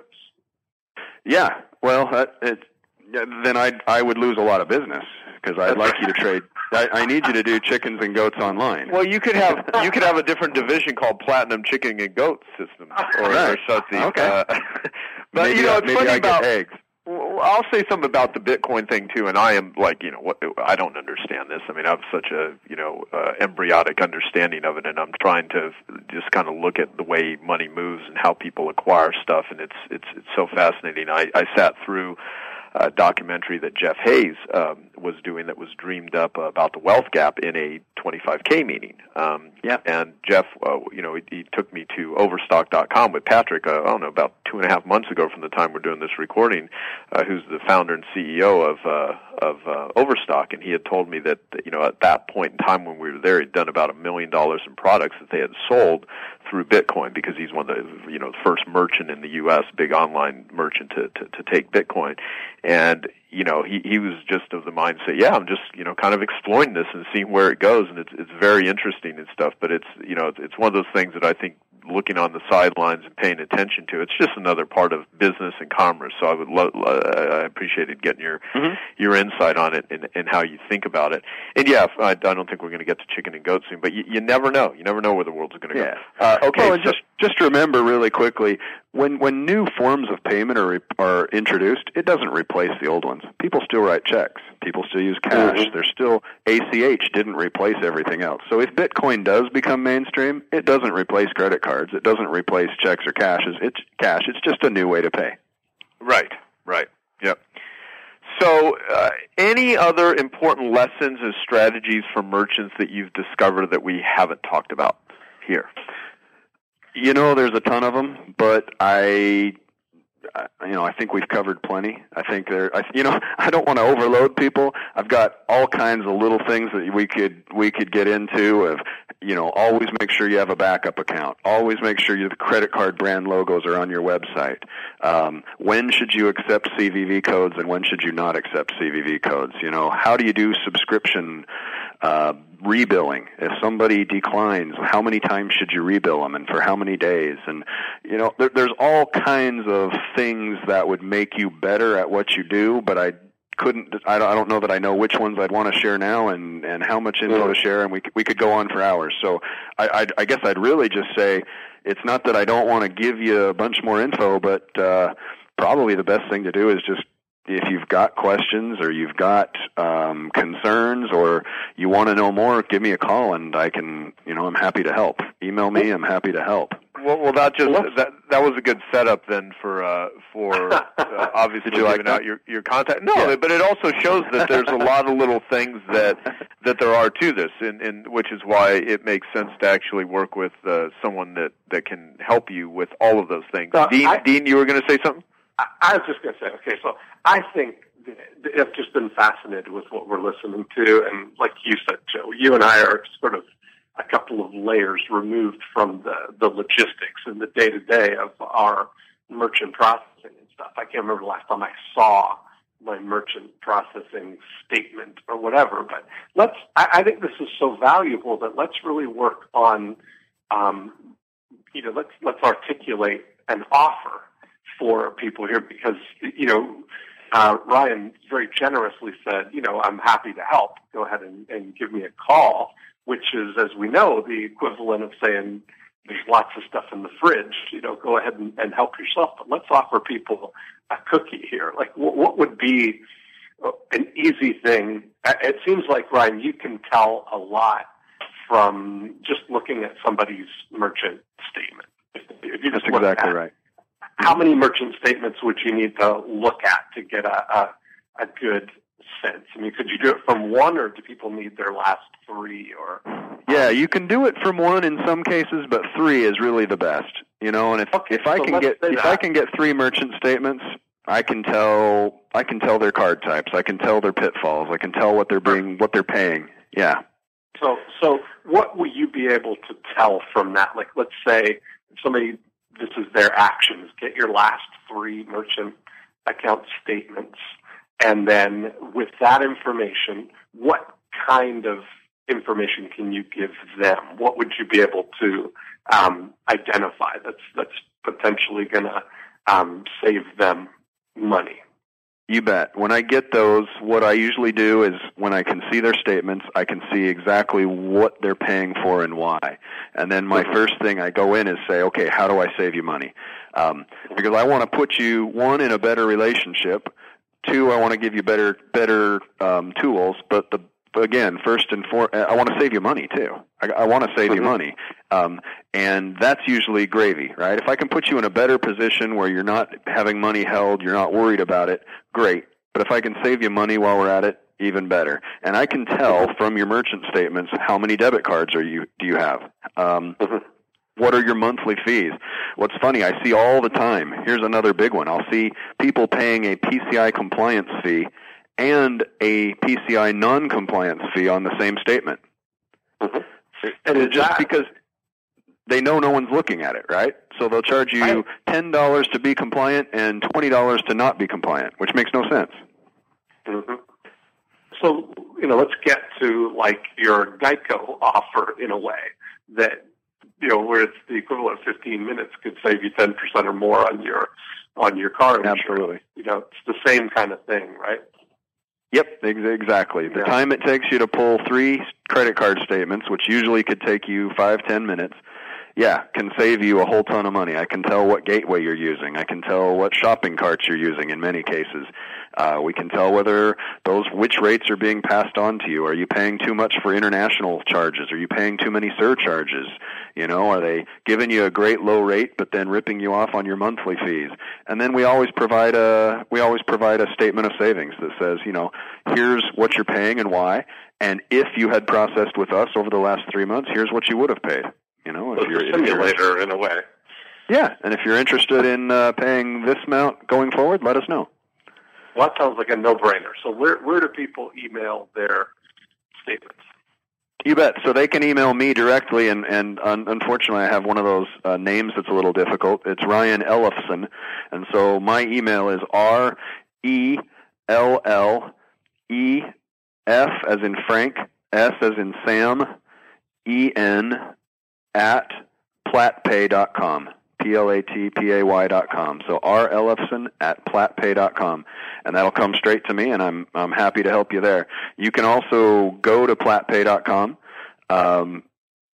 Yeah, well, that, it, then I I would lose a lot of business because I'd like you to trade. I, I need you to do chickens and goats online. Well, you could have you could have a different division called Platinum Chicken and Goat Systems, or, right. or something. Okay, uh, but maybe, you know, it's maybe funny I about get eggs. Well, I'll say something about the Bitcoin thing too, and I am like, you know, what, I don't understand this. I mean, I have such a, you know, uh, embryonic understanding of it, and I'm trying to just kind of look at the way money moves and how people acquire stuff, and it's it's it's so fascinating. I, I sat through a documentary that Jeff Hayes um, was doing that was dreamed up uh, about the wealth gap in a twenty-five K meeting. Um, yeah. And Jeff, uh, you know, he, he took me to overstock dot com with Patrick, uh, I don't know, about two and a half months ago from the time we're doing this recording, uh, who's the founder and C E O of uh, of uh, Overstock, and he had told me that, you know, at that point in time when we were there, he'd done about a million dollars in products that they had sold through Bitcoin, because he's one of the, you know, the first merchant in the U S, big online merchant to, to, to take Bitcoin. And, you know, he, he was just of the mindset, yeah, I'm just, you know, kind of exploring this and seeing where it goes. And it's, it's very interesting and stuff, but it's, you know, it's one of those things that I think looking on the sidelines and paying attention to, it's just another part of business and commerce. So I would love, uh, I appreciated getting your, mm-hmm. your insight on it and, and how you think about it. And yeah, I, I don't think we're going to get to chicken and goat soon, but you, you never know. You never know where the world's going to yeah. go. Uh, okay. Well, and just, just remember really quickly, when, when new forms of payment are, are introduced, it doesn't replace the old ones. People still write checks. People still use cash. Mm-hmm. There's still, A C H didn't replace everything else. So if Bitcoin does become mainstream, it doesn't replace credit cards. It doesn't replace checks or cashes. It's cash. It's just a new way to pay. Right, right, yep. So uh, any other important lessons and strategies for merchants that you've discovered that we haven't talked about here? You know, there's a ton of them, but I... you know, I think we've covered plenty. I think there, I, you know, I don't want to overload people. I've got all kinds of little things that we could, we could get into of, you know, always make sure you have a backup account. Always make sure you, the credit card brand logos are on your website. Um, when should you accept C V V codes and when should you not accept C V V codes? You know, how do you do subscription, uh, rebilling? If somebody declines, how many times should you rebill them and for how many days? And, you know, there, there's all kinds of things that would make you better at what you do, but I couldn't, I don't, I don't know that I know which ones I'd want to share now and, and how much info to share, and we we could go on for hours. So I, I'd, I guess I'd really just say it's not that I don't want to give you a bunch more info, but uh, probably the best thing to do is just, if you've got questions or you've got um, concerns or you want to know more, give me a call and I can, you know, I'm happy to help. Email me, I'm happy to help. Well, well, that just that that was a good setup then for uh, for uh, obviously Did you giving like that? out your your contact. No, Yeah. but it also shows that there's a lot of little things that that there are to this, and, and which is why it makes sense to actually work with uh, someone that, that can help you with all of those things. Uh, Dean, I, Dean, you were going to say something? I, I was just going to say, okay, so I think that I've just been fascinated with what we're listening to, and like you said, Joe, you and I are sort of a couple of layers removed from the, the logistics and the day-to-day of our merchant processing and stuff. I can't remember the last time I saw my merchant processing statement or whatever, but let's, I, I think this is so valuable that let's really work on, um, you know, let's, let's articulate an offer for people here because, you know, uh, Ryan very generously said, you know, I'm happy to help. Go ahead and, and give me a call, which is, as we know, the equivalent of saying there's lots of stuff in the fridge, you know, go ahead and, and help yourself. But let's offer people a cookie here. Like, what, what would be an easy thing? It seems like, Ryan, you can tell a lot from just looking at somebody's merchant statement. If you just That's exactly at, right. How many merchant statements would you need to look at to get a, a, a good sense? I mean, could you do it from one, or do people need their last three? Or yeah, you can do it from one in some cases, but three is really the best. You know, and if okay, if I so can get if that. I can get three merchant statements, I can tell I can tell their card types, I can tell their pitfalls, I can tell what they're being what they're paying. Yeah. So so what will you be able to tell from that? Like, let's say if somebody, this is their actions, get your last three merchant account statements, and then with that information, what kind of information can you give them? What would you be able to um, identify that's that's potentially going to um, save them money? You bet. When I get those, what I usually do is when I can see their statements, I can see exactly what they're paying for and why. And then my mm-hmm. first thing I go in is say, okay, how do I save you money? Um, because I want to put you, one, in a better relationship. Two, I want to give you better better um, tools. But the again, first and foremost, I want to save you money too. I, I want to save mm-hmm. you money, um, and that's usually gravy, right? If I can put you in a better position where you're not having money held, you're not worried about it, great. But if I can save you money while we're at it, even better. And I can tell from your merchant statements how many debit cards are you do you have. Um, mm-hmm. What are your monthly fees? What's funny, I see all the time. Here's another big one. I'll see people paying a P C I compliance fee and a P C I non-compliance fee on the same statement. Mm-hmm. And it's just because they know no one's looking at it, right? So they'll charge you ten dollars to be compliant and twenty dollars to not be compliant, which makes no sense. Mm-hmm. So, you know, let's get to, like, your Geico offer in a way that, you know, where it's the equivalent of fifteen minutes could save you ten percent or more on your on your car insurance. Absolutely. You know, it's the same kind of thing, right? Yep, exactly. The yeah. time it takes you to pull three credit card statements, which usually could take you five, ten minutes, yeah, can save you a whole ton of money. I can tell what gateway you're using. I can tell what shopping carts you're using in many cases. Uh, we can tell whether those, which rates are being passed on to you. Are you paying too much for international charges? Are you paying too many surcharges? You know, are they giving you a great low rate but then ripping you off on your monthly fees? And then we always provide a, we always provide a statement of savings that says, you know, here's what you're paying and why. And if you had processed with us over the last three months, here's what you would have paid. You know, if so you're a simulator if you're, in a way. Yeah, and if you're interested in uh, paying this amount going forward, let us know. Well, that sounds like a no-brainer. So where where do people email their statements? You bet. So they can email me directly, and, and un- unfortunately I have one of those uh, names that's a little difficult. It's Ryan Ellefson, and so my email is R E L L E F as in Frank, S as in Sam, E N at platpay dot com. P L A T P A Y dot com. So R. Ellefson at platpay dot com. And that'll come straight to me, and I'm I'm happy to help you there. You can also go to platpay dot com um,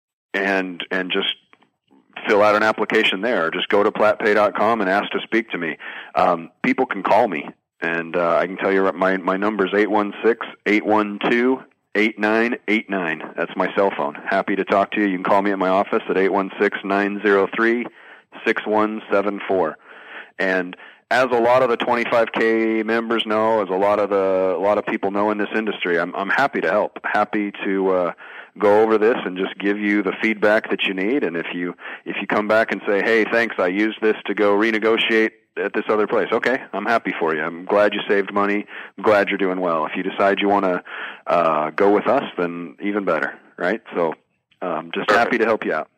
and and just fill out an application there. Or just go to platpay dot com and ask to speak to me. Um, people can call me, and uh, I can tell you my, my number is eight one six, eight one two, eight nine eight nine. That's my cell phone. Happy to talk to you. You can call me at my office at eight one six, nine zero three, six one seven four. And as a lot of the twenty-five K members know, as a lot of the a lot of people know in this industry, I'm I'm happy to help. Happy to uh, go over this and just give you the feedback that you need. And if you if you come back and say, "Hey, thanks, I used this to go renegotiate at this other place," okay, I'm happy for you. I'm glad you saved money. I'm glad you're doing well. If you decide you want to uh, go with us, then even better, right? So, um, just Perfect. Happy to help you out.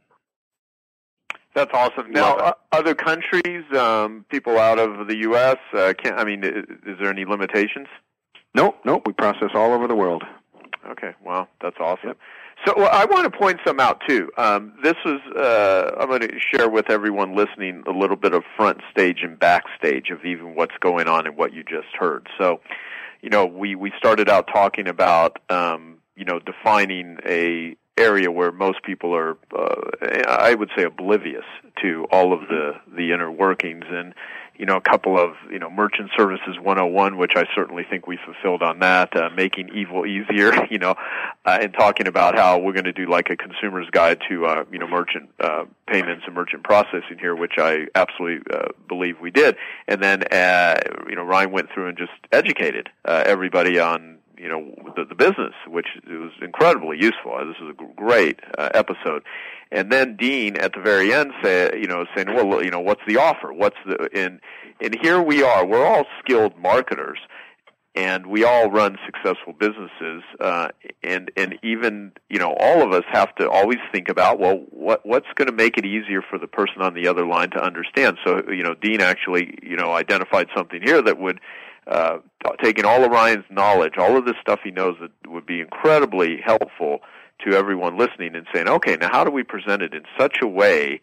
That's awesome. Now, uh, other countries, um, people out of the U S, uh, can't, I mean, is, is there any limitations? Nope, nope. We process all over the world. Okay, wow, that's awesome. Yep. So well, I want to point some out, too. Um, this is, uh, I'm going to share with everyone listening a little bit of front stage and backstage of even what's going on and what you just heard. So, you know, we, we started out talking about, um, you know, defining a area where most people are, uh, I would say, oblivious to all of the, the inner workings, and, you know, a couple of, you know, Merchant Services one oh one, which I certainly think we fulfilled on that, uh, making evil easier, you know, uh, and talking about how we're going to do like a consumer's guide to, uh, you know, merchant uh, payments and merchant processing here, which I absolutely uh, believe we did. And then, uh, you know, Ryan went through and just educated uh, everybody on, you know, the, the business, which was incredibly useful. This was a great uh, episode. And then Dean at the very end say, you know, saying, well, you know, what's the offer? What's the, and, and here we are. We're all skilled marketers, and we all run successful businesses. Uh, and, and even, you know, all of us have to always think about, well, what, what's going to make it easier for the person on the other line to understand? So, you know, Dean actually, you know, identified something here that would, Uh, taking all of Ryan's knowledge, all of this stuff he knows that would be incredibly helpful to everyone listening, and saying, okay, now how do we present it in such a way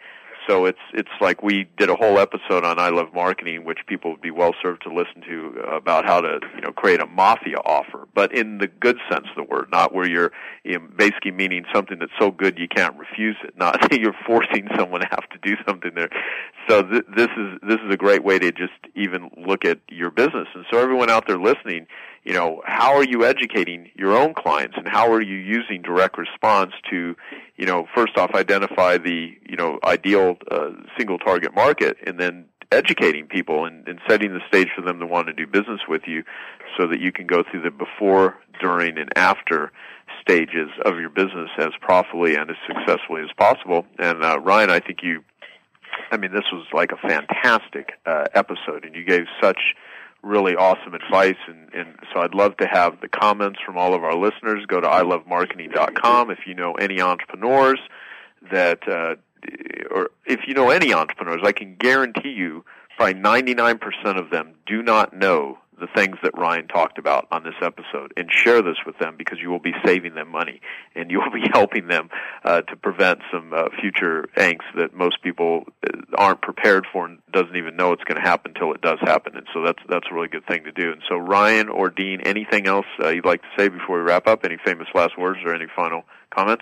so it's it's like we did a whole episode on I Love Marketing, which people would be well served to listen to, uh, about how to you know create a mafia offer, but in the good sense of the word, not where you're you know, basically meaning something that's so good you can't refuse it. Not that you're forcing someone to have to do something there. So th- this is this is a great way to just even look at your business. And so everyone out there listening, you know, how are you educating your own clients, and how are you using direct response to, you know, first off, identify the, you know, ideal uh, single target market, and then educating people and, and setting the stage for them to want to do business with you, so that you can go through the before, during, and after stages of your business as profitably and as successfully as possible. And uh, Ryan, I think you, I mean, this was like a fantastic uh, episode, and you gave such really awesome advice, and, and so I'd love to have the comments from all of our listeners. Go to I love marketing dot com if you know any entrepreneurs that, uh, or if you know any entrepreneurs, I can guarantee you probably ninety-nine percent of them do not know the things that Ryan talked about on this episode, and share this with them, because you will be saving them money, and you will be helping them uh, to prevent some uh, future angst that most people aren't prepared for and doesn't even know it's going to happen until it does happen. And so that's that's a really good thing to do. And so Ryan or Dean, anything else uh, you'd like to say before we wrap up? Any famous last words or any final comments?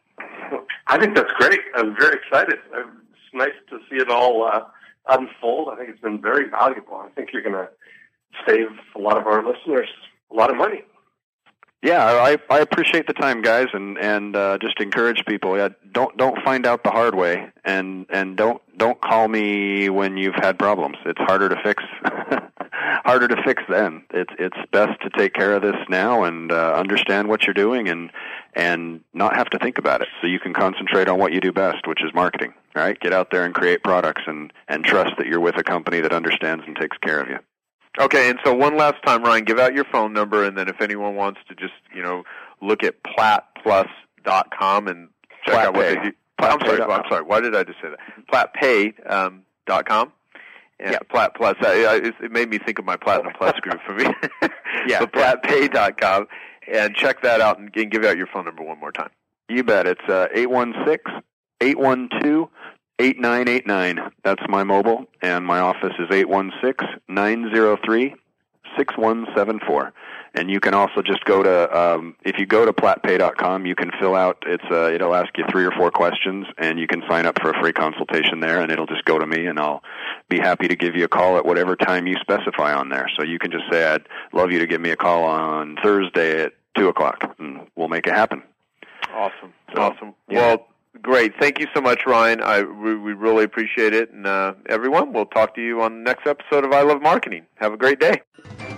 I think that's great. I'm very excited. It's nice to see it all uh, unfold. I think it's been very valuable. I think you're going to save a lot of our listeners a lot of money. Yeah, I I appreciate the time, guys, and and uh, just encourage people. Yeah, don't don't find out the hard way, and and don't don't call me when you've had problems. It's harder to fix, harder to fix then. It's it's best to take care of this now and uh, understand what you're doing, and and not have to think about it, so you can concentrate on what you do best, which is marketing. Right? Get out there and create products, and and trust that you're with a company that understands and takes care of you. Okay, and so one last time, Ryan, give out your phone number, and then if anyone wants to just, you know, look at Platt Plus dot com and check Platt out what Pay. they do. Platt I'm sorry, Pay. I'm sorry. Why did I just say that? Platt Pay um, dot com. And yeah. Platt Plus. I, I, it made me think of my Platinum Plus group for me. yeah. So Platt Pay dot com, and check that out, and, and give out your phone number one more time. You bet. It's uh, eight one six, eight one two, eight nine eight nine. That's my mobile, and my office is eight one six, nine zero three, six one seven four. And you can also just go to, um, if you go to Platt Pay dot com, you can fill out, it's uh, it'll ask you three or four questions, and you can sign up for a free consultation there, and it'll just go to me, and I'll be happy to give you a call at whatever time you specify on there. So you can just say, I'd love you to give me a call on Thursday at two o'clock, and we'll make it happen. Awesome. So, awesome. Yeah. Well, great. Thank you so much, Ryan. I, we, we really appreciate it. And uh, everyone, we'll talk to you on the next episode of I Love Marketing. Have a great day.